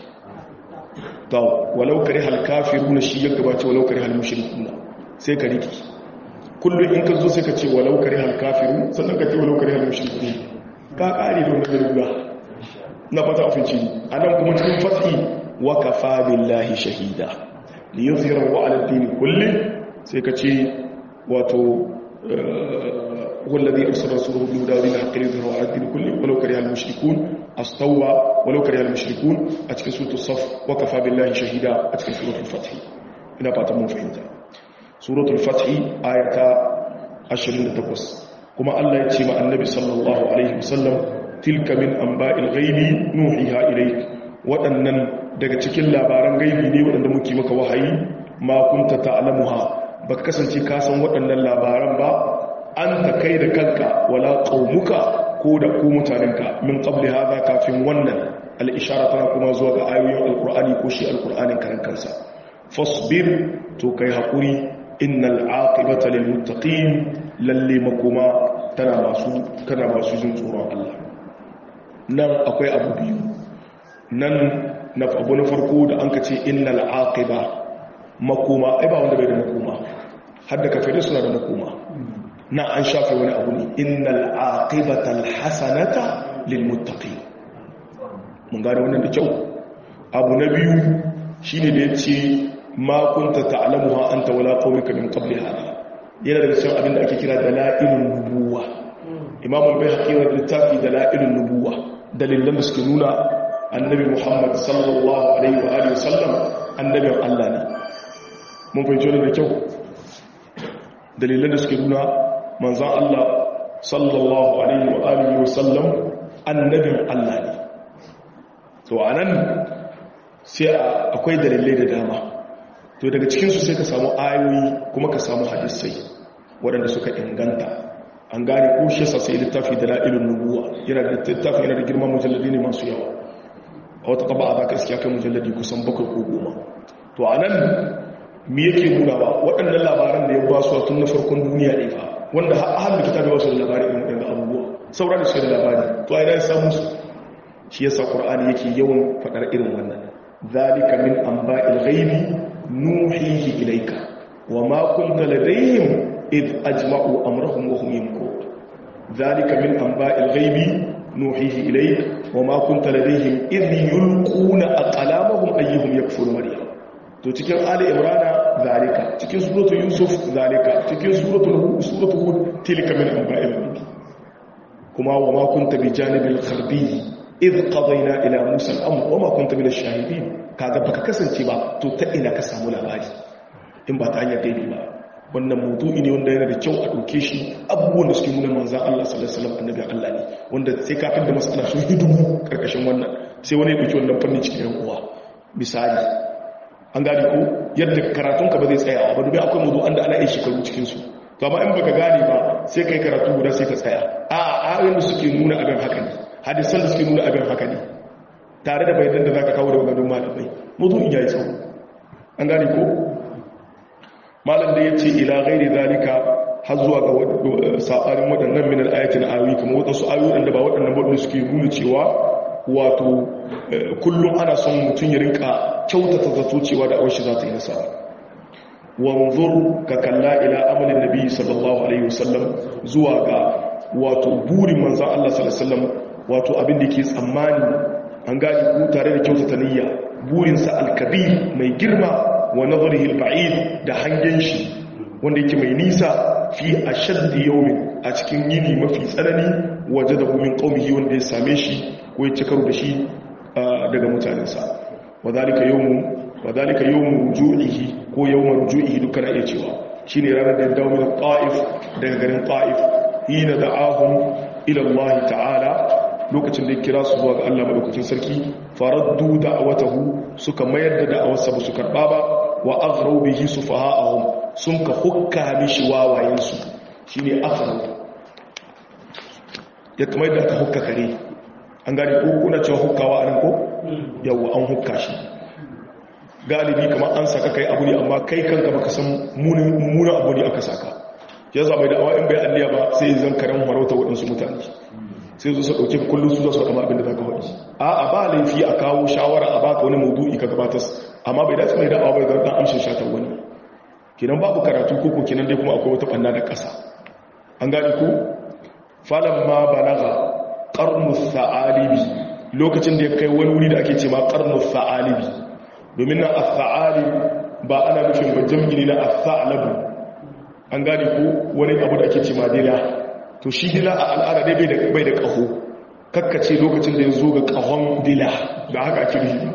taw walau karihal kafiruna shi ya gabace walau karihal mushrikuna sai ka riki kullum in ka zo sai ka ce walau karihal kafirun sannan ka ce walau karihal mushrikun ka kare da wannan rubuwa na fata ofinci anan kuma cikin fathi wa kafa billahi shahida li yuzhirahu ala ad-din kulli sai ka ce wato wallazi arsala rasulahu bil huda bil haqqi yuzhirahu ala ad-din kulli walau karihal mushrikun astawwa walau karihal mushrikun a cikin suratul saf wa kafa billahi shahida a cikin suratul fath ina fata mun fahimta suratul fath ayata ashirin da takwas kuma Allah ya ce ma annabi sallallahu alaihi wasallam tilka min anba'il ghaibi nuhiha ilayk wadannan daga cikin labaran gaibi ne wadanda muke maka wahayi ma kunta ta'lamuha baka kasance ka san wadannan labaran ba anta kai da kanka wala qaumuka ko da ku mutanenka min qabli hadha kafin wannan al-ishara tana kuma zuwa ga ayoyin alqur'ani ko shi alqur'anin karan kansa fasbir to kai hakuri innal aqibata lil muttaqin lalle makoma tana masu kana masu jin tsoron Allah nan akwai abu biyu nan na abu na farko da an kace innal aqiba makoma ai ba wanda bai da makoma har da kafirai suna da makoma na an shafe wani abu ne innal aqibata al hasanata lil muttaqin mun gane wannan da kyau abu na biyu shine da yace ma kunta ta'lamuha anta wala qawmika min qabli hada yana daga cikin abin da ake kira dalailun nubuwa imam al-bayhaqi wa littafi dalailun nubuwa dalilan da suke nuna annabi muhammad sallallahu alaihi wa alihi wasallam annabin Allah ne mun fahimci wannan da kyau dalilan da suke nuna manzon Allah sallallahu alaihi wa alihi wasallam annabin Allah ne to anan sai akwai dalilai da dama to daga cikinsu sai ka samu ayoyi kuma ka samu hadisai waɗanda suka inganta an gane ko shi sa sai littafi da la'ilun nubuwa yana da littafi yana da girman mujalladi ne masu yawa a wata taba a zaka iskiya kai mujalladi kusan bakwai ko goma to a nan me yake nuna ba waɗannan labaran da ya ba su tun na farkon duniya ne fa wanda har da kitabi ba su da labari irin waɗannan abubuwa sauran da suke da labari to a ina ya samu su shi yasa qur'ani yake yawan faɗar irin wannan zalika min anba'il ghaibi nuhihi ilayka wa ma kunta ladayhim id ajma'u amrahum wa hum yamkurun zalika min anba'il ghaibi nuhihi ilayka wa ma kunta ladayhim id yulquna aqlamahum ayyuhum yakfuru maryam to cikin ali imrana zalika cikin suratul yusuf zalika cikin suratul suratul hud tilka min anba'il ghaibi kuma wa ma kunta bi janibil gharbi id qadayna ila musa al-amr wa ma kunta min ash-shahidin kaga baka kasance ba to ta ina ka samu labari in ba ta hanyar gaibi ba wannan maudu'i ne wanda yana da kyau a dauke shi abubuwan da suke nuna manzon Allah sallallahu alaihi wasallam annabi Allah ne wanda sai kafin da mas'ala sun hidimu karkashin wannan sai wani ya dauki wannan fanni cikin yan uwa misali an gane ko yadda karatun ka ba zai tsaya ba dubi akwai maudu'an da ana yi shekaru cikin su to amma in baka gane ba sai kai karatu guda sai ka tsaya a ayoyin da suke nuna abin haka ne hadisan da suke nuna abin haka ne tare da bayanan da za ka kawo da wadannan malamai mutum ya yi tsawo an gane ko malam da ya ce ila gairi zalika har zuwa ga saɓanin waɗannan minar ayatin ayoyi kamar waɗansu ayoyi da ba waɗannan waɗanda suke nuna cewa wato kullum ana son mutum ya rinka kyautata zato cewa da awashi za ta yi nasara wanzur ka kalla ila amalin nabi sallallahu alaihi wasallam zuwa ga wato burin manzan Allah sallallahu alaihi wasallam wato abin da ke tsammani an gani ko tare da kyautata niyya burinsa alkabir mai girma wa nazarihi alba'id da hangen shi wanda yake mai nisa fi ashaddi yawmin a cikin yini mafi tsanani wajadahu min qaumihi wanda ya same shi ko ya cikar da shi daga mutanensa wadhalika yawmu wadhalika yawmu ruju'ihi ko yawmu ruju'ihi dukkan iya cewa shine ranar da dawo min ta'if daga garin ta'if hina da'ahum ila Allah ta'ala lokacin da ya kira su zuwa ga Allah madaukakin sarki faraddu da'awatahu suka mayar da da'awarsa ba su karba ba wa aghraw bihi sufaha'ahum sun ka hukka mishi wawayen su shine aghraw ya kamar da ta hukka kare an gani ko kuna cewa hukkawa anan ko yawa an hukka shi galibi kamar an saka kai abu ne amma kai kanka baka san munin abu ne aka saka ya zama da awa in bai alliya ba sai zan karen farauta waɗansu mutane sai zo su ɗauki kullum su za su kama abin da za ka faɗi a a ba laifi a kawo shawara a baka wani maudu'i ka gabatas amma bai dace mai da'awa bai zan amshin shatar wani kinan babu karatu koko kinan dai kuma akwai wata ɓanna da ƙasa an gani ko falon ma balaga ƙarnus sa'alibi lokacin da ya kai wani wuri da ake ce ma ƙarnus sa'alibi domin na as-sa'alib ba ana nufin ba jam'i na as-sa'labu an gani ko wani abu da ake ce ma dila to shi dila a al'ada dai bai da ƙaho kakkace lokacin da ya zo ga ƙahon dila da haka ake rihi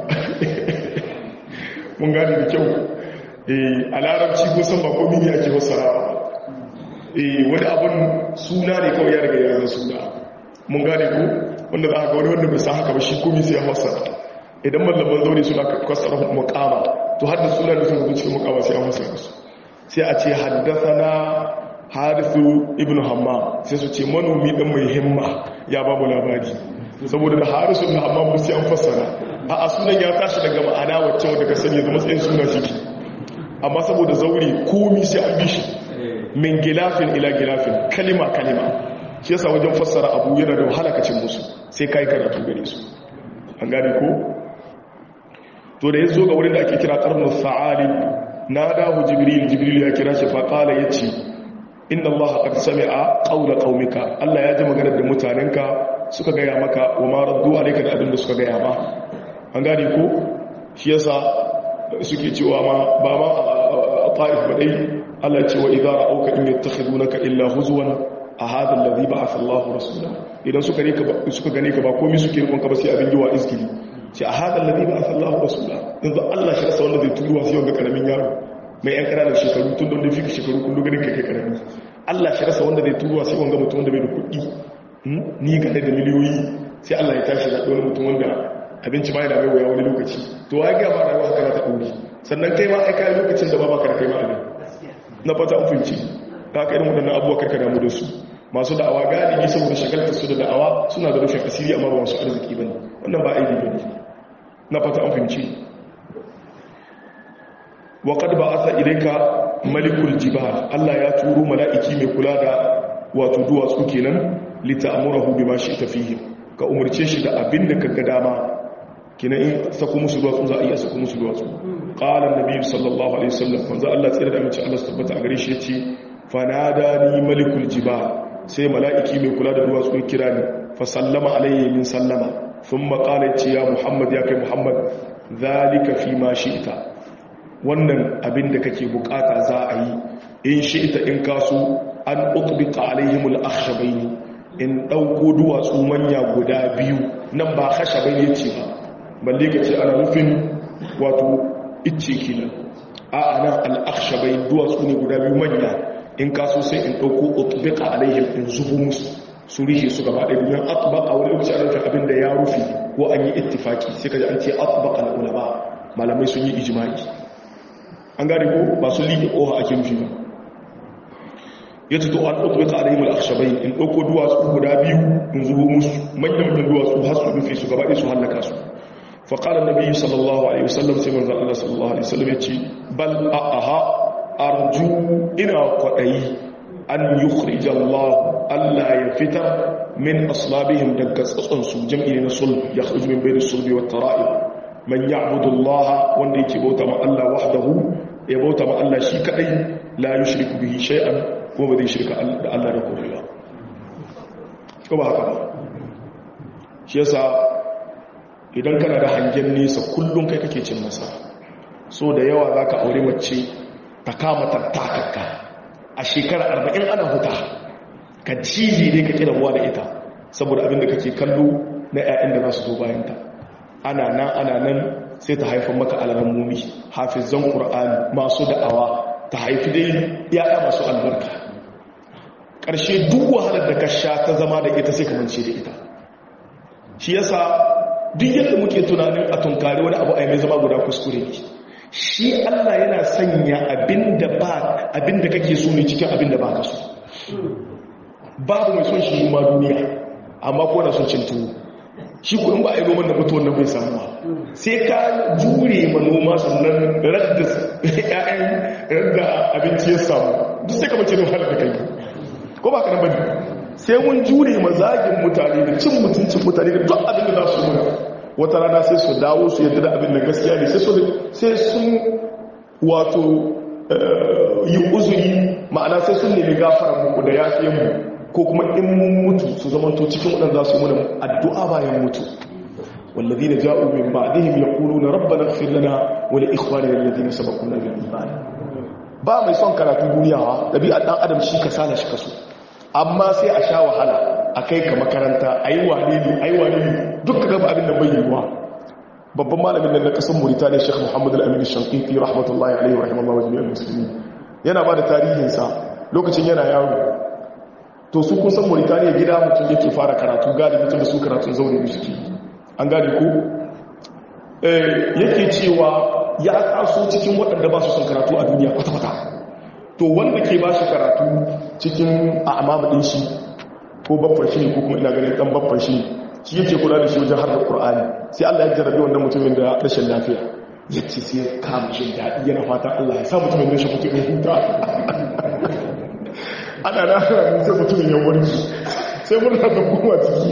mun gani da kyau a larabci kusan ba komi ne ake wasarawa wani abin suna ne kawai ya daga yanzu suna mun gane ko wanda za a ga wani wanda bai sa haka ba shi komi sai ya wasara idan mallaban zaune suna kwasara mukama to har da suna da sun zuci mukama sai ya wasara su sai a ce haddasa na harisu ibn hammam sai su ce manomi dan mai himma ya babu labari saboda da harisu ibn hammam sai an fassara a a sunan ya tashi daga ma'ana wacce wanda ka sani da matsayin suna shi amma saboda zauri komi sai an bishi min gilafin ila gilafin kalima kalima shi yasa wajen fassara abu yana da wahala kacin musu sai kai karatu gare su an gane ko to da yazo ga wurin da ake kira qarnus sa'alib nadahu jibril jibril ya kira shi fa qala yace inna allaha qad sami'a qawla qaumika Allah ya ji maganar da mutanenka suka gaya maka wa ma raddu alayka da abin da suka gaya ba an gane ko shi yasa suke cewa ma ba ma ta'if badai Allah ce wa idza ra'auka in yattakhidunaka illa huzwan a hada alladhi ba'atha Allahu rasulahu idan suka ne ka suka gane ka ba komai suke rikon ka ba sai abin yiwa izgili ce a hada alladhi ba'atha Allahu rasulahu yanzu Allah shi rasa wanda zai turuwa sai wanda karamin yaro mai yan ƙananan shekaru tun don da fi shekaru kullu ganin kai karami Allah shi rasa wanda zai turuwa sai wanga mutum wanda bai da kuɗi ni ga da miliyoyi sai Allah ya tashi da wani mutum wanda abinci ma yana mai waya wani lokaci to ya ga ba rayuwa kana ta ɗauri sannan kai ma ai kai lokacin da ba baka da kai ma abin na fata ufunci ka ka irin waɗannan abubuwa karka damu da su masu da'awa galibi saboda shagaltar su da da'awa suna da rufin asiri amma ba masu arziki bane wannan ba aibi bane na fata an fahimci wa qad ba'atha ilayka malikul jibal Allah ya turo mala'iki mai kula da wato duwatsu kenan lita'murahu bima shi'ta fihi ka umurce shi da abin da kaga dama kenan in sako musu duwatsu za a iya sako musu duwatsu qala an-nabi sallallahu alaihi wasallam manzo Allah tsira da mace Allah tabbata a gare shi yace fanadani malikul jibal sai mala'iki mai kula da duwatsu ya kira ni fa sallama alayhi min sallama thumma qala ya muhammad ya kai muhammad zalika fi ma shi'ta wannan abin da kake bukata za a yi in shi'ta in kaso an utbika alaihimul akhshabaini in dauko duwatsu manya guda biyu nan ba khashabaini yace ba balle kace ana nufin wato icce kenan a ana al akhshabain duwatsu ne guda biyu manya in kaso sai in dauko utbika alaihim in zubu musu su rihe su gaba ɗaya domin atbaqa wani lokaci ana nufin abin da ya rufe ko an yi ittifaki sai kaje an ce atbaqa al ulama malamai sun yi ijma'i an gane ko ba su liƙe ƙoha ake nufi ba ya ce to an ɗauka alayhim al-akhshabain in ɗauko duwatsu guda biyu in zubo musu manyan da duwatsu har su rufe su gaba ɗaya su hallaka su fa qala an-nabi sallallahu alaihi wasallam sai manzo Allah sallallahu alaihi wasallam ya ce bal aha arju ina qadai an yukhrij Allah Allah ya fitar min aslabihim daga tsatson su jam'i na sulh yakhruj min bayni sulbi wat tara'ib man ya'budu Allah wanda yake bauta ma Allah wahdahu ya bauta ma Allah shi kadai la yushriku bihi shay'an ko ba zai shirka da Allah da komai ba ko ba haka ba shi yasa idan kana da hangen nesa kullum kai kake cin masa so da yawa zaka aure mace ta kama tattakaka a shekara arba'in ana huta ka cije ne ka kira ruwa da ita saboda abin da kake kallo na ƴaƴan da za su zo bayan ta ana nan ana nan sai ta haifar maka alarammomi hafizan ƙur'ani masu da'awa ta haifi dai yaya masu albarka ƙarshe duk wahalar da ka sha ta zama da ita sai ka mance da ita shi yasa duk yadda muke tunanin a tunkari wani abu a mai zama guda kuskure ne shi Allah yana sanya abinda ba abinda kake so ne cikin abinda ba ka so babu mai son shi ma duniya amma ko na son cin tuwo shi kudin ba a yi noman da mutuwan nan bai samuwa sai ka jure ma noma sannan radda ƴaƴan radda abinci ya samu duk sai ka mace da wahala da kai ko ba ka nan bane sai mun jure ma zagin mutane da cin mutuncin mutane da duk abin da za su muna wata rana sai su dawo su yadda da abin da gaskiya ne sai sun wato yi uzuri ma'ana sai sun nemi gafara muku da yafiyan mu ko kuma in mun mutu su zamanto cikin waɗanda za su muna addu'a bayan mutu والذين جاءوا من بعدهم يقولون ربنا اغفر لنا ولإخواننا الذين سبقونا بالإيمان ba mai son karatu duniya ɗabi'ar ɗan adam shi ka sana shi kaso amma sai a sha wahala a kai ka makaranta a yi wane ne a yi wane ne duk gaba abin da bai yiwuwa babban malamin nan na ƙasar Mauritania Sheikh Muhammad Al-Amin Shanqiti rahmatullahi alaihi wa rahimallahu jami'al muslimin yana ba da tarihinsa lokacin yana yaro to su kun san Mauritania gida mutum yake fara karatu galibi tun da su karatun zaune ne suke an gane ko yake cewa ya taso cikin waɗanda ba su son karatu a duniya kwata-kwata to wanda ke ba shi karatu cikin a amamadin shi ko babban shi ko kuma ina ganin ɗan babban shi shi yake kula da shi wajen har da ƙur'ani sai Allah ya jarabi wannan mutumin da rashin lafiya ya ce sai kama shi daɗi yana fatan Allah ya sa mutumin rashin mutumin huta ana na hannun sai mutumin ya warki sai murna da kuma ciki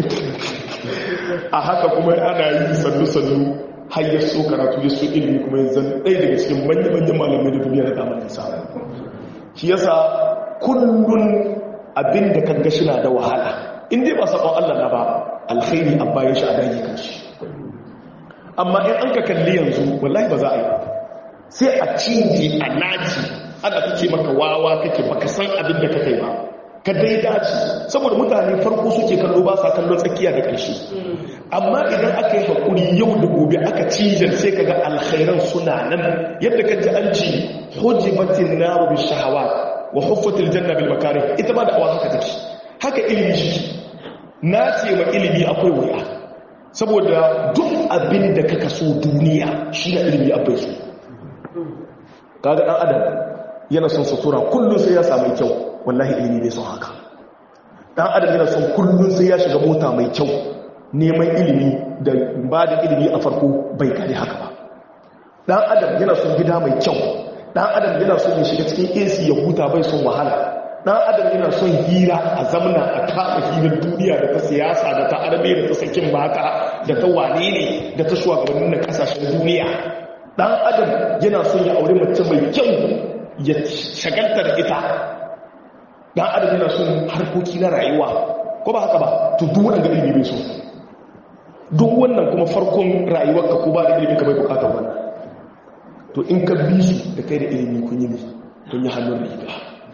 a haka kuma ana yi sannu-sannu har ya so karatu ya so ilimi kuma ya zan ɗaya daga cikin manya-manyan malamai da duniya da damanin sa shi yasa kullun abin da kan gashi na da wahala in dai ba saɓon Allah na ba alkhairi a bayan shi a daji kan shi amma in an ka kalli yanzu wallahi ba za a yi sai a cinji a naji ana kake maka wawa kake baka san abin da kake ba ka dai dace saboda mutane farko suke kallo ba sa kallon tsakiya da ƙarshe amma idan aka yi haƙuri yau da gobe aka cijar sai ka ga alkhairan suna nan yadda ka ji an ci hujjibatin naru bi shahawa wa huffatil janna bil makarih ita ma da awa haka take haka ilimi shi na ce ma ilimi akwai wuya saboda duk abin da kaka so duniya shi na ilimi abai so kaga dan adam yana son sutura kullum sai ya samu kyau, wallahi ilimi bai son haka. Dan adam yana son kullum sai ya shiga mota mai kyau, neman ilimi da ba da ilimi a farko bai kare haka ba. Dan adam yana son gida mai kyau, dan adam yana son ya shiga cikin A C ya huta bai son wahala. Dan adam yana son hira a zamana a kama hirar duniya da ta siyasa da ta arabe da ta sakin baka da ta wane ne da ta shugabannin na kasashen duniya. Dan adam yana son ya aure mace mai kyau ya shagalta da ita. Dan adam yana son harkoki na rayuwa, ko ba haka ba? To duk wannan ilimi bai so. Duk wannan kuma farkon rayuwarka ko ba da ilimi ka bai bukatar wannan. To in ka bi su da kai da ilimi kun yi ne, kun yi hannun riga.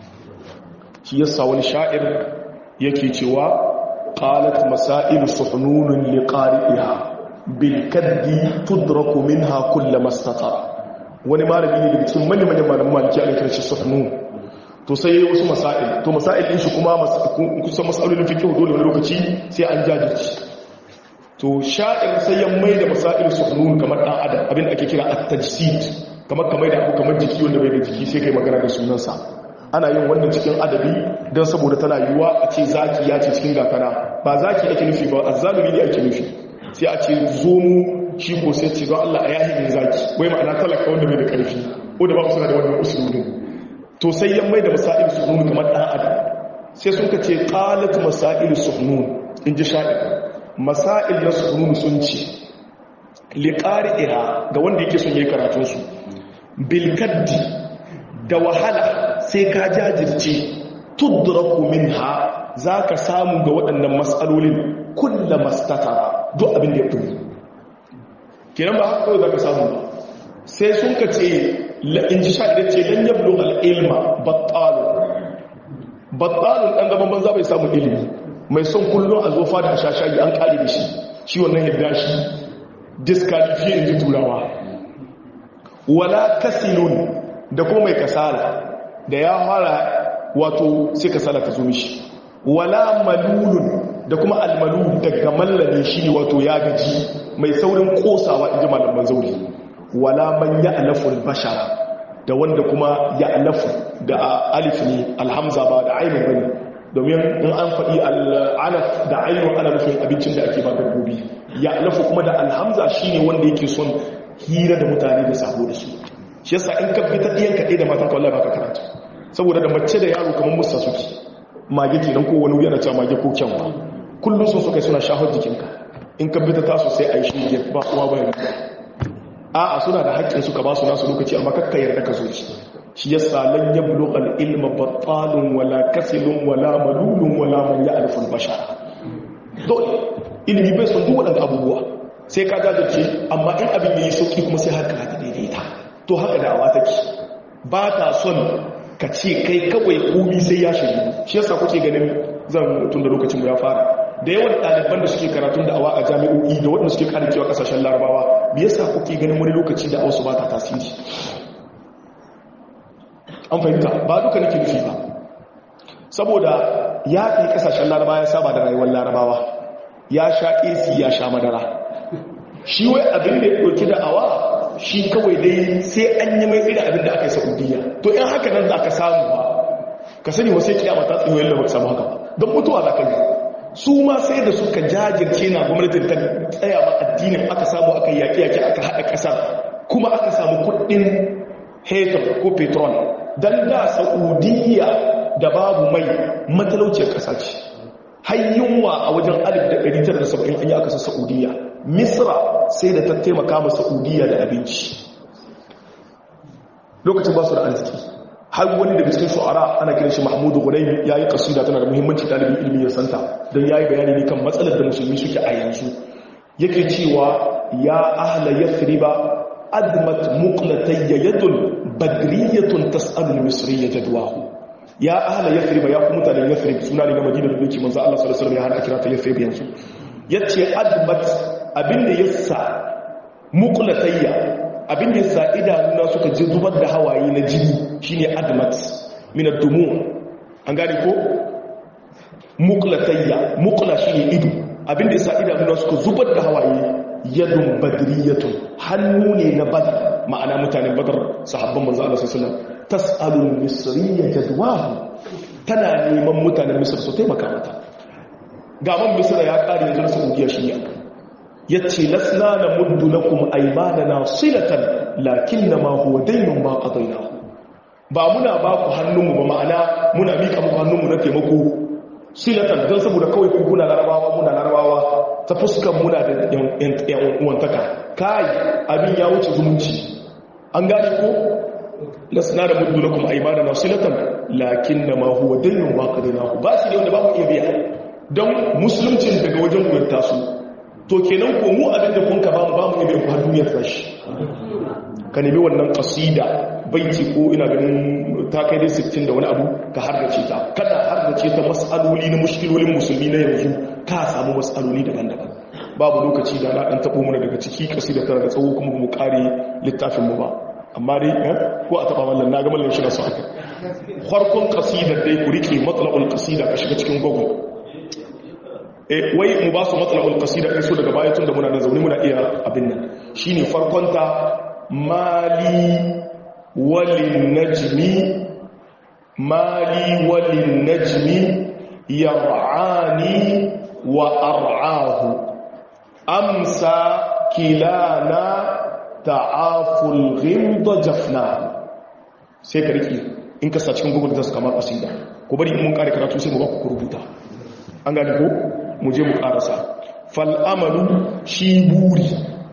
Shi yasa wani sha'ir yake cewa qalat masailu suhnunun liqari'iha bil kaddi tudraku minha kullama istatara. Wani malami ne daga cikin manyan manyan malaman maliki ana kiran shi suhnun. To sai yayi wasu masail, to masail din shi kuma kusan masalolin fiqh dole wani lokaci sai an jajirci. To sha'ir sai ya mai da masail suhnun kamar dan adam, abin da ake kira at-tajsid, kamar kamar da abu kamar jiki wanda bai da jiki sai kai magana da sunansa. Ana yin wannan cikin adabi don saboda tana yiwuwa a ce zaki ya ce cikin gakana, ba zaki ake nufi ba, azzalumi ne ake nufi. Sai a ce zo mu shi ko sai ce don Allah a yahi ne zaki, wai ma'ana talaka wanda bai da karfi ko da ba su da wannan usulun. To sai yan mai da masail suhnun kamar dan adam. Sai sun ka ce qalat masail suhnun, in ji sha'ir. Masail na suhnun sun ce liqari'iha ga wanda yake son yayi karatun su bil kaddi da wahala sai ka jajirce tudraku minha zaka samu ga waɗannan mas'alolin kullu mastatara duk abin da ya fito kenan ba haka kawai zaka samu sai sun ka ce in ji shaɗi ce dan yablu al-ilma battalu battalu dan gaban banza bai samu ilimi, mai son kullum a zofa da shashayi an kare da shi shi wannan yadda shi disqualifié in ji turawa. Wala kasilun da kuma mai kasala da ya fara wato sai kasala ta zo mishi. Wala malulun da kuma almalul daga mallane shi wato ya gaji mai saurin kosawa inji malaman zauri. Wala man ya'lafu al-bashara da wanda kuma ya'lafu da alif ne alhamza ba da ainun bane, domin in an faɗi al'alaf da ainun ana nufin abincin da ake ba dabbobi. Ya'lafu kuma da alhamza shine wanda yake son hira da mutane da sabo da su. Shi yasa in ka fita ɗiyan kaɗai da matan kawai baka karatu, saboda da mace da yaro kamar musa suke mage kenan ko wani yana cewa mage ko kyanwa kullum sun suka suna shahar jikinka. In ka fita tasu sai a yi shi ba uwa ba riga, a'a suna da haƙƙin suka ba su nasu lokaci amma kakka yarda ka zo shi. Shi yasa lan yablu al-ilma battalun wala kasilun wala malulun wala man ya'rifu al-bashar. Dole ilimi bai son duk waɗannan abubuwa sai ka jajirce, amma in abin yayi sauki kuma sai haka ka daidaita. To haka da'awa take, ba ta son ka ce kai kawai komi sai ya shiga. Shi yasa kuke ganin zan tun da lokacin mu ya fara da yawan ɗaliban da suke karatun da'awa a jami'o'i da waɗanda suke karancewa ƙasashen larabawa, me yasa kuke ganin wani lokaci da wasu ba ta tasiri? An fahimta ba duka nake nufi ba, saboda ya kai ƙasashen larabawa ya saba da rayuwar larabawa, ya sha AC ya sha madara. Shi wai abin da ya ɗauki da'awa shi kawai dai sai an yi mai irin abin da aka yi Saudiya. To in haka nan za ka samu ba, ka sani wasu kiyama ta tsiyoyin da ba samu haka ba, don mutuwa za ka yi. Su ma sai da suka jajirce na gwamnatin ta tsaya ba addinin, aka samu aka yaƙi-yaƙi aka haɗa ƙasar, kuma aka samu kuɗin hetur ko petrol. Don da Saudiya da babu mai matalauciyar ƙasa ce. Hayyunwa a wajen alif da ɗari tara da saba'in an yi aka sa Saudiya. Misra sai da ta taimaka ma Saudiya da abinci lokacin ba su da arziki. Har wani daga cikin shu'ara ana kiran shi Mahmudu Ghulaimi yayi kasida tana da muhimmanci dalibin ilimi ya santa, don yayi bayani ne kan matsalar da musulmi suke a yanzu. Yake cewa ya ahla yathriba admat muqlatayya yadun badriyatun tas'alul misriyya jadwahu. Ya ahla yathriba ya ku mutanen Yathrib, suna ne na Madina da yake manzo Allah sallallahu alaihi wasallam ya hana kira ta Yathrib yanzu. Yace admat abinda yasa muqlatayya abinda yasa idanuna suka ji zubar da hawaye na jini shine admat min ad-dumu. An gane ko muqlatayya, muqla shine ido, abinda yasa idanuna suka zubar da hawaye yadun badriyatun, hannu ne na badar, ma'ana mutanen badar sahabban manzo Allah sallallahu alaihi wasallam tas'alul misriyya jadwahu tana neman mutanen misr su taimaka mata gaban misr ya kare yanzu saudiya shi ya yace lasna namuddu lakum aymanana silatan lakinna ma huwa daynun ma qadaynahu ba muna ba ku hannunmu ba ma'ana muna mika muku hannunmu na taimako silatan don saboda kawai ku kuna larabawa muna larabawa ta fuskan muna da yan uwantaka kai abin ya wuce zumunci an gane ko lasna da muddu lakum aymanana silatan lakinna ma huwa daynun ma qadaynahu ba shi ne wanda ba mu iya biya don musuluncin daga wajen ku ta su to kenan ko mu abin da kun ka ba mu ba mu iya biya har duniyar tashi ka nemi wannan kasida baiti ko ina ganin ta kai dai sittin da wani abu ka hardace ta kada hardace ta mas'aloli na mushkilolin musulmi na yanzu ka samu mas'aloli daban-daban babu lokaci da na dan tabo mu daga ciki kasida tana da tsawo kuma mu kare littafin mu ba amma dai ko a taba mallan na ga mallan shi na so aka farkon kasidar dai ku rike matlabul kasida ka shiga cikin gogo eh wai mu ba su matlabul kasida kai so daga baya tun da muna nan zaune muna iya abin nan shine farkon ta mali walin najmi mali walin najmi yar'ani wa ar'ahu amsa kilana ta'aful ghimda jafna sai ka riki in ka sa cikin google da su kamar asida ko bari mun kare karatu sai mu ba ku rubuta an gani ko mu je mu karasa fal amalu shi buri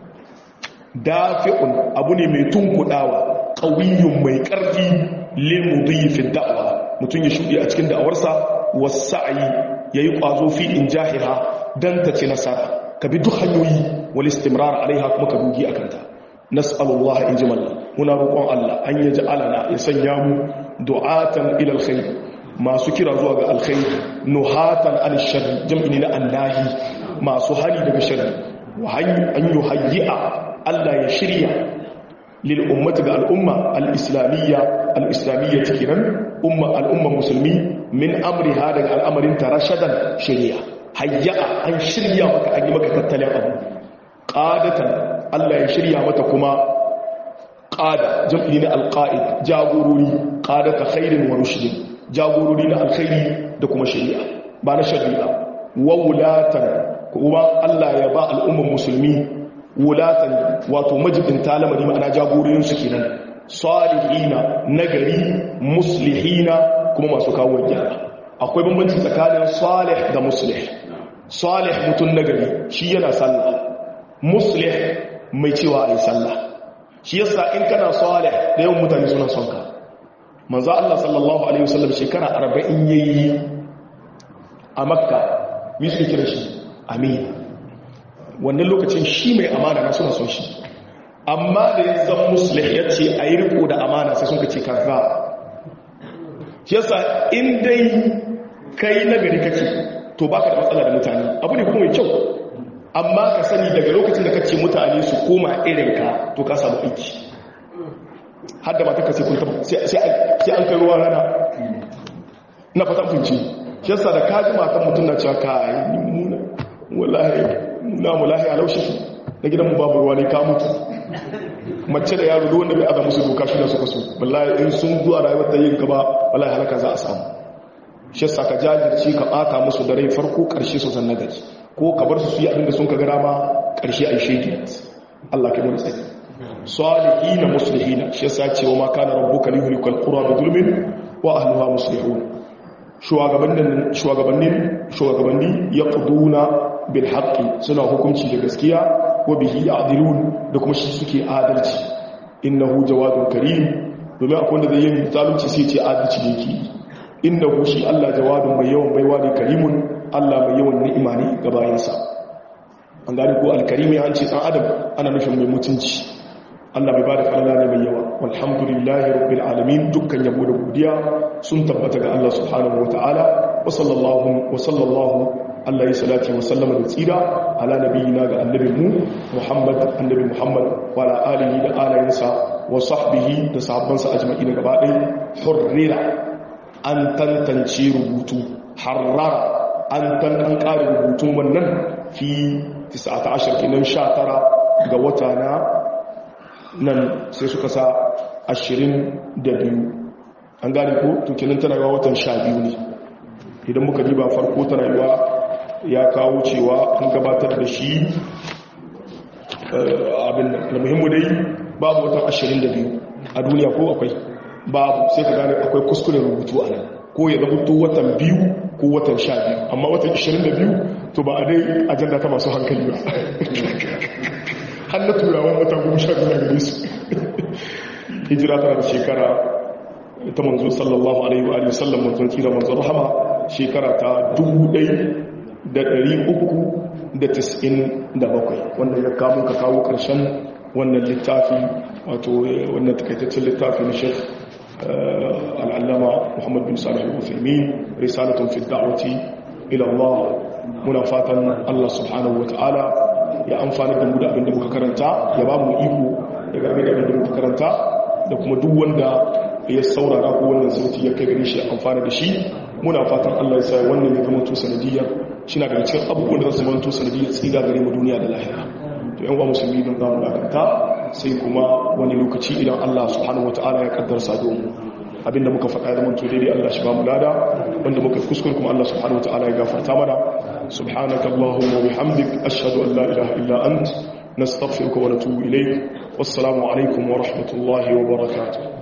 dafi'un abu ne mai tunkudawa qawiyyun mai karfi lil mudhifid da'wa mutun ya shudi a cikin da'awarsa was-sa'i yayi kwazo fi injahiha dan ta ci nasara ka bi duk hanyoyi wal istimrar alaiha kuma ka dugi akanta nas'alullaha in jamal muna roƙon Allah an yaj'alana ya sanya mu du'atan ila alkhair masu kira zuwa ga alkhair nuhatan al-sharr jam'i na annahi masu hali daga sharri wa an yuhayyi'a Allah ya shirya lil ummati ga al'umma al-islamiyya al-islamiyya kiran umma al-umma musulmi min amriha daga al'amarin tarashadan shari'a hayya an shirya maka an yi maka tattalin abu qadatan Allah ya shirya mata kuma qada jam'i na al-qa'id jagorori qadata khairin wa rushdin jagorori na alkhairi da kuma shari'a ba na shari'a wa wulatan kuma Allah ya ba al'umman musulmi wulatan wato majibin talamari ma'ana jagororinsu kenan salihina nagari muslihina kuma masu kawo gyara akwai bambanci tsakanin salih da muslih salih mutum nagari shi yana sallah muslih mai cewa ayi sallah shi yasa in kana salih da yawan mutane suna son ka manzo Allah sallallahu alaihi wasallam shekara arba'in yayi a makka me suke kira shi amin wannan lokacin shi mai amana na suna son shi amma da ya zama musulun ya ce a yi riko da amana sai sun ka ce karfa shi yasa in dai kai nagari kake to baka da matsala da mutane abu ne kuma mai kyau amma ka sani daga lokacin da kace mutane su koma irinka to ka samu aiki har da mata kace kun taba sai an kai ruwa rana na fata funci shi yasa da kaji matan mutum na cewa kai muna wallahi na mulahi a laushe na gidanmu babu ruwa ne ka mutu mace da yaro wanda bai aga musu doka shi da suka so wallahi in sun zuwa rayuwar ta yin gaba wallahi halaka za a samu shi yasa ka jajirce ka bata musu da rai farko karshe su san nagari ko ka bar su su yi abin da sun ka gara ma karshe ai shege Allah ka mun tsari salihina muslihina shi yasa ce wa ma kana rabbuka liyuhlikal qura bi dhulmin wa ahliha muslihun shugabannin shugabannin shugabanni yaqduna bil haqqi suna hukunci da gaskiya wa bihi ya'dilun da kuma shi suke adalci innahu jawadun karim domin akwai wanda zai yi zalunci sai ce adalci ne ki innahu shi Allah jawadun mai yawan baiwa ne karimun Allah mai yawan ni'ima ne ga bayansa an gane ko alkarimi an ce dan adam ana nufin mai mutunci Allah bai bada falala ne mai yawa walhamdulillahi rabbil alamin dukkan yabo da godiya sun tabbata ga Allah subhanahu wataala wa sallallahu wa sallallahu Allah ya salati wa sallama da tsira ala nabiyina ga annabinmu Muhammad annabi Muhammad wa ala alihi da alayensa wa sahbihi da sahabbansa ajma'in gaba ɗaya hurrira an tantance rubutu harrara an tantan ƙari rubutun wannan fi tis'ata ashar kinan sha tara ga wata na nan sai suka sa ashirin da biyu an gane ko to kenan tana yawa watan sha biyu ne idan muka diba farko tana yawa ya kawo cewa an gabatar da shi abin da muhimmu dai babu watan ashirin da biyu a duniya ko akwai babu sai ka gane akwai kuskuren rubutu a nan ko ya rubuto watan biyu ko watan sha biyu amma watan ashirin da biyu to ba a dai ajanda ta masu hankali ba har na turawan wata goma sha biyu gare su hijira tana da shekara ta manzo sallallahu alaihi wa sallam manzon kira manzon rahama shekara ta dubu ɗaya da ɗari uku da tis'in da bakwai wanda ya kawo ka kawo ƙarshen wannan littafi wato wannan takaitaccen littafi na shek al'allama muhammad bin salih al-uthaymin risalatun fi da'wati ila Allah muna fatan Allah subhanahu wa ta'ala ya amfana da mu da abin da muka karanta ya ba mu iko daga abin da muka karanta da kuma duk wanda ya saurara ko wannan sauti ya kai gare shi amfana da shi muna fatan Allah ya sa wannan ya zama to sanadiyar shi na daga cikin abubuwan da za su zama to sanadiyar tsira gare mu duniya da lahira to yan uwa musulmi don zamu dakanta sai kuma wani lokaci idan Allah subhanahu wataala ya kaddara sado mu abinda muka faɗa da manto daidai Allah shi ba mu lada wanda muka kuskure kuma Allah subhanahu wataala ya gafarta mana subhanaka allahumma wa bihamdik ashhadu an la ilaha illa ant nastaghfiruka wa natubu ilayk wassalamu alaikum wa rahmatullahi wa barakatuh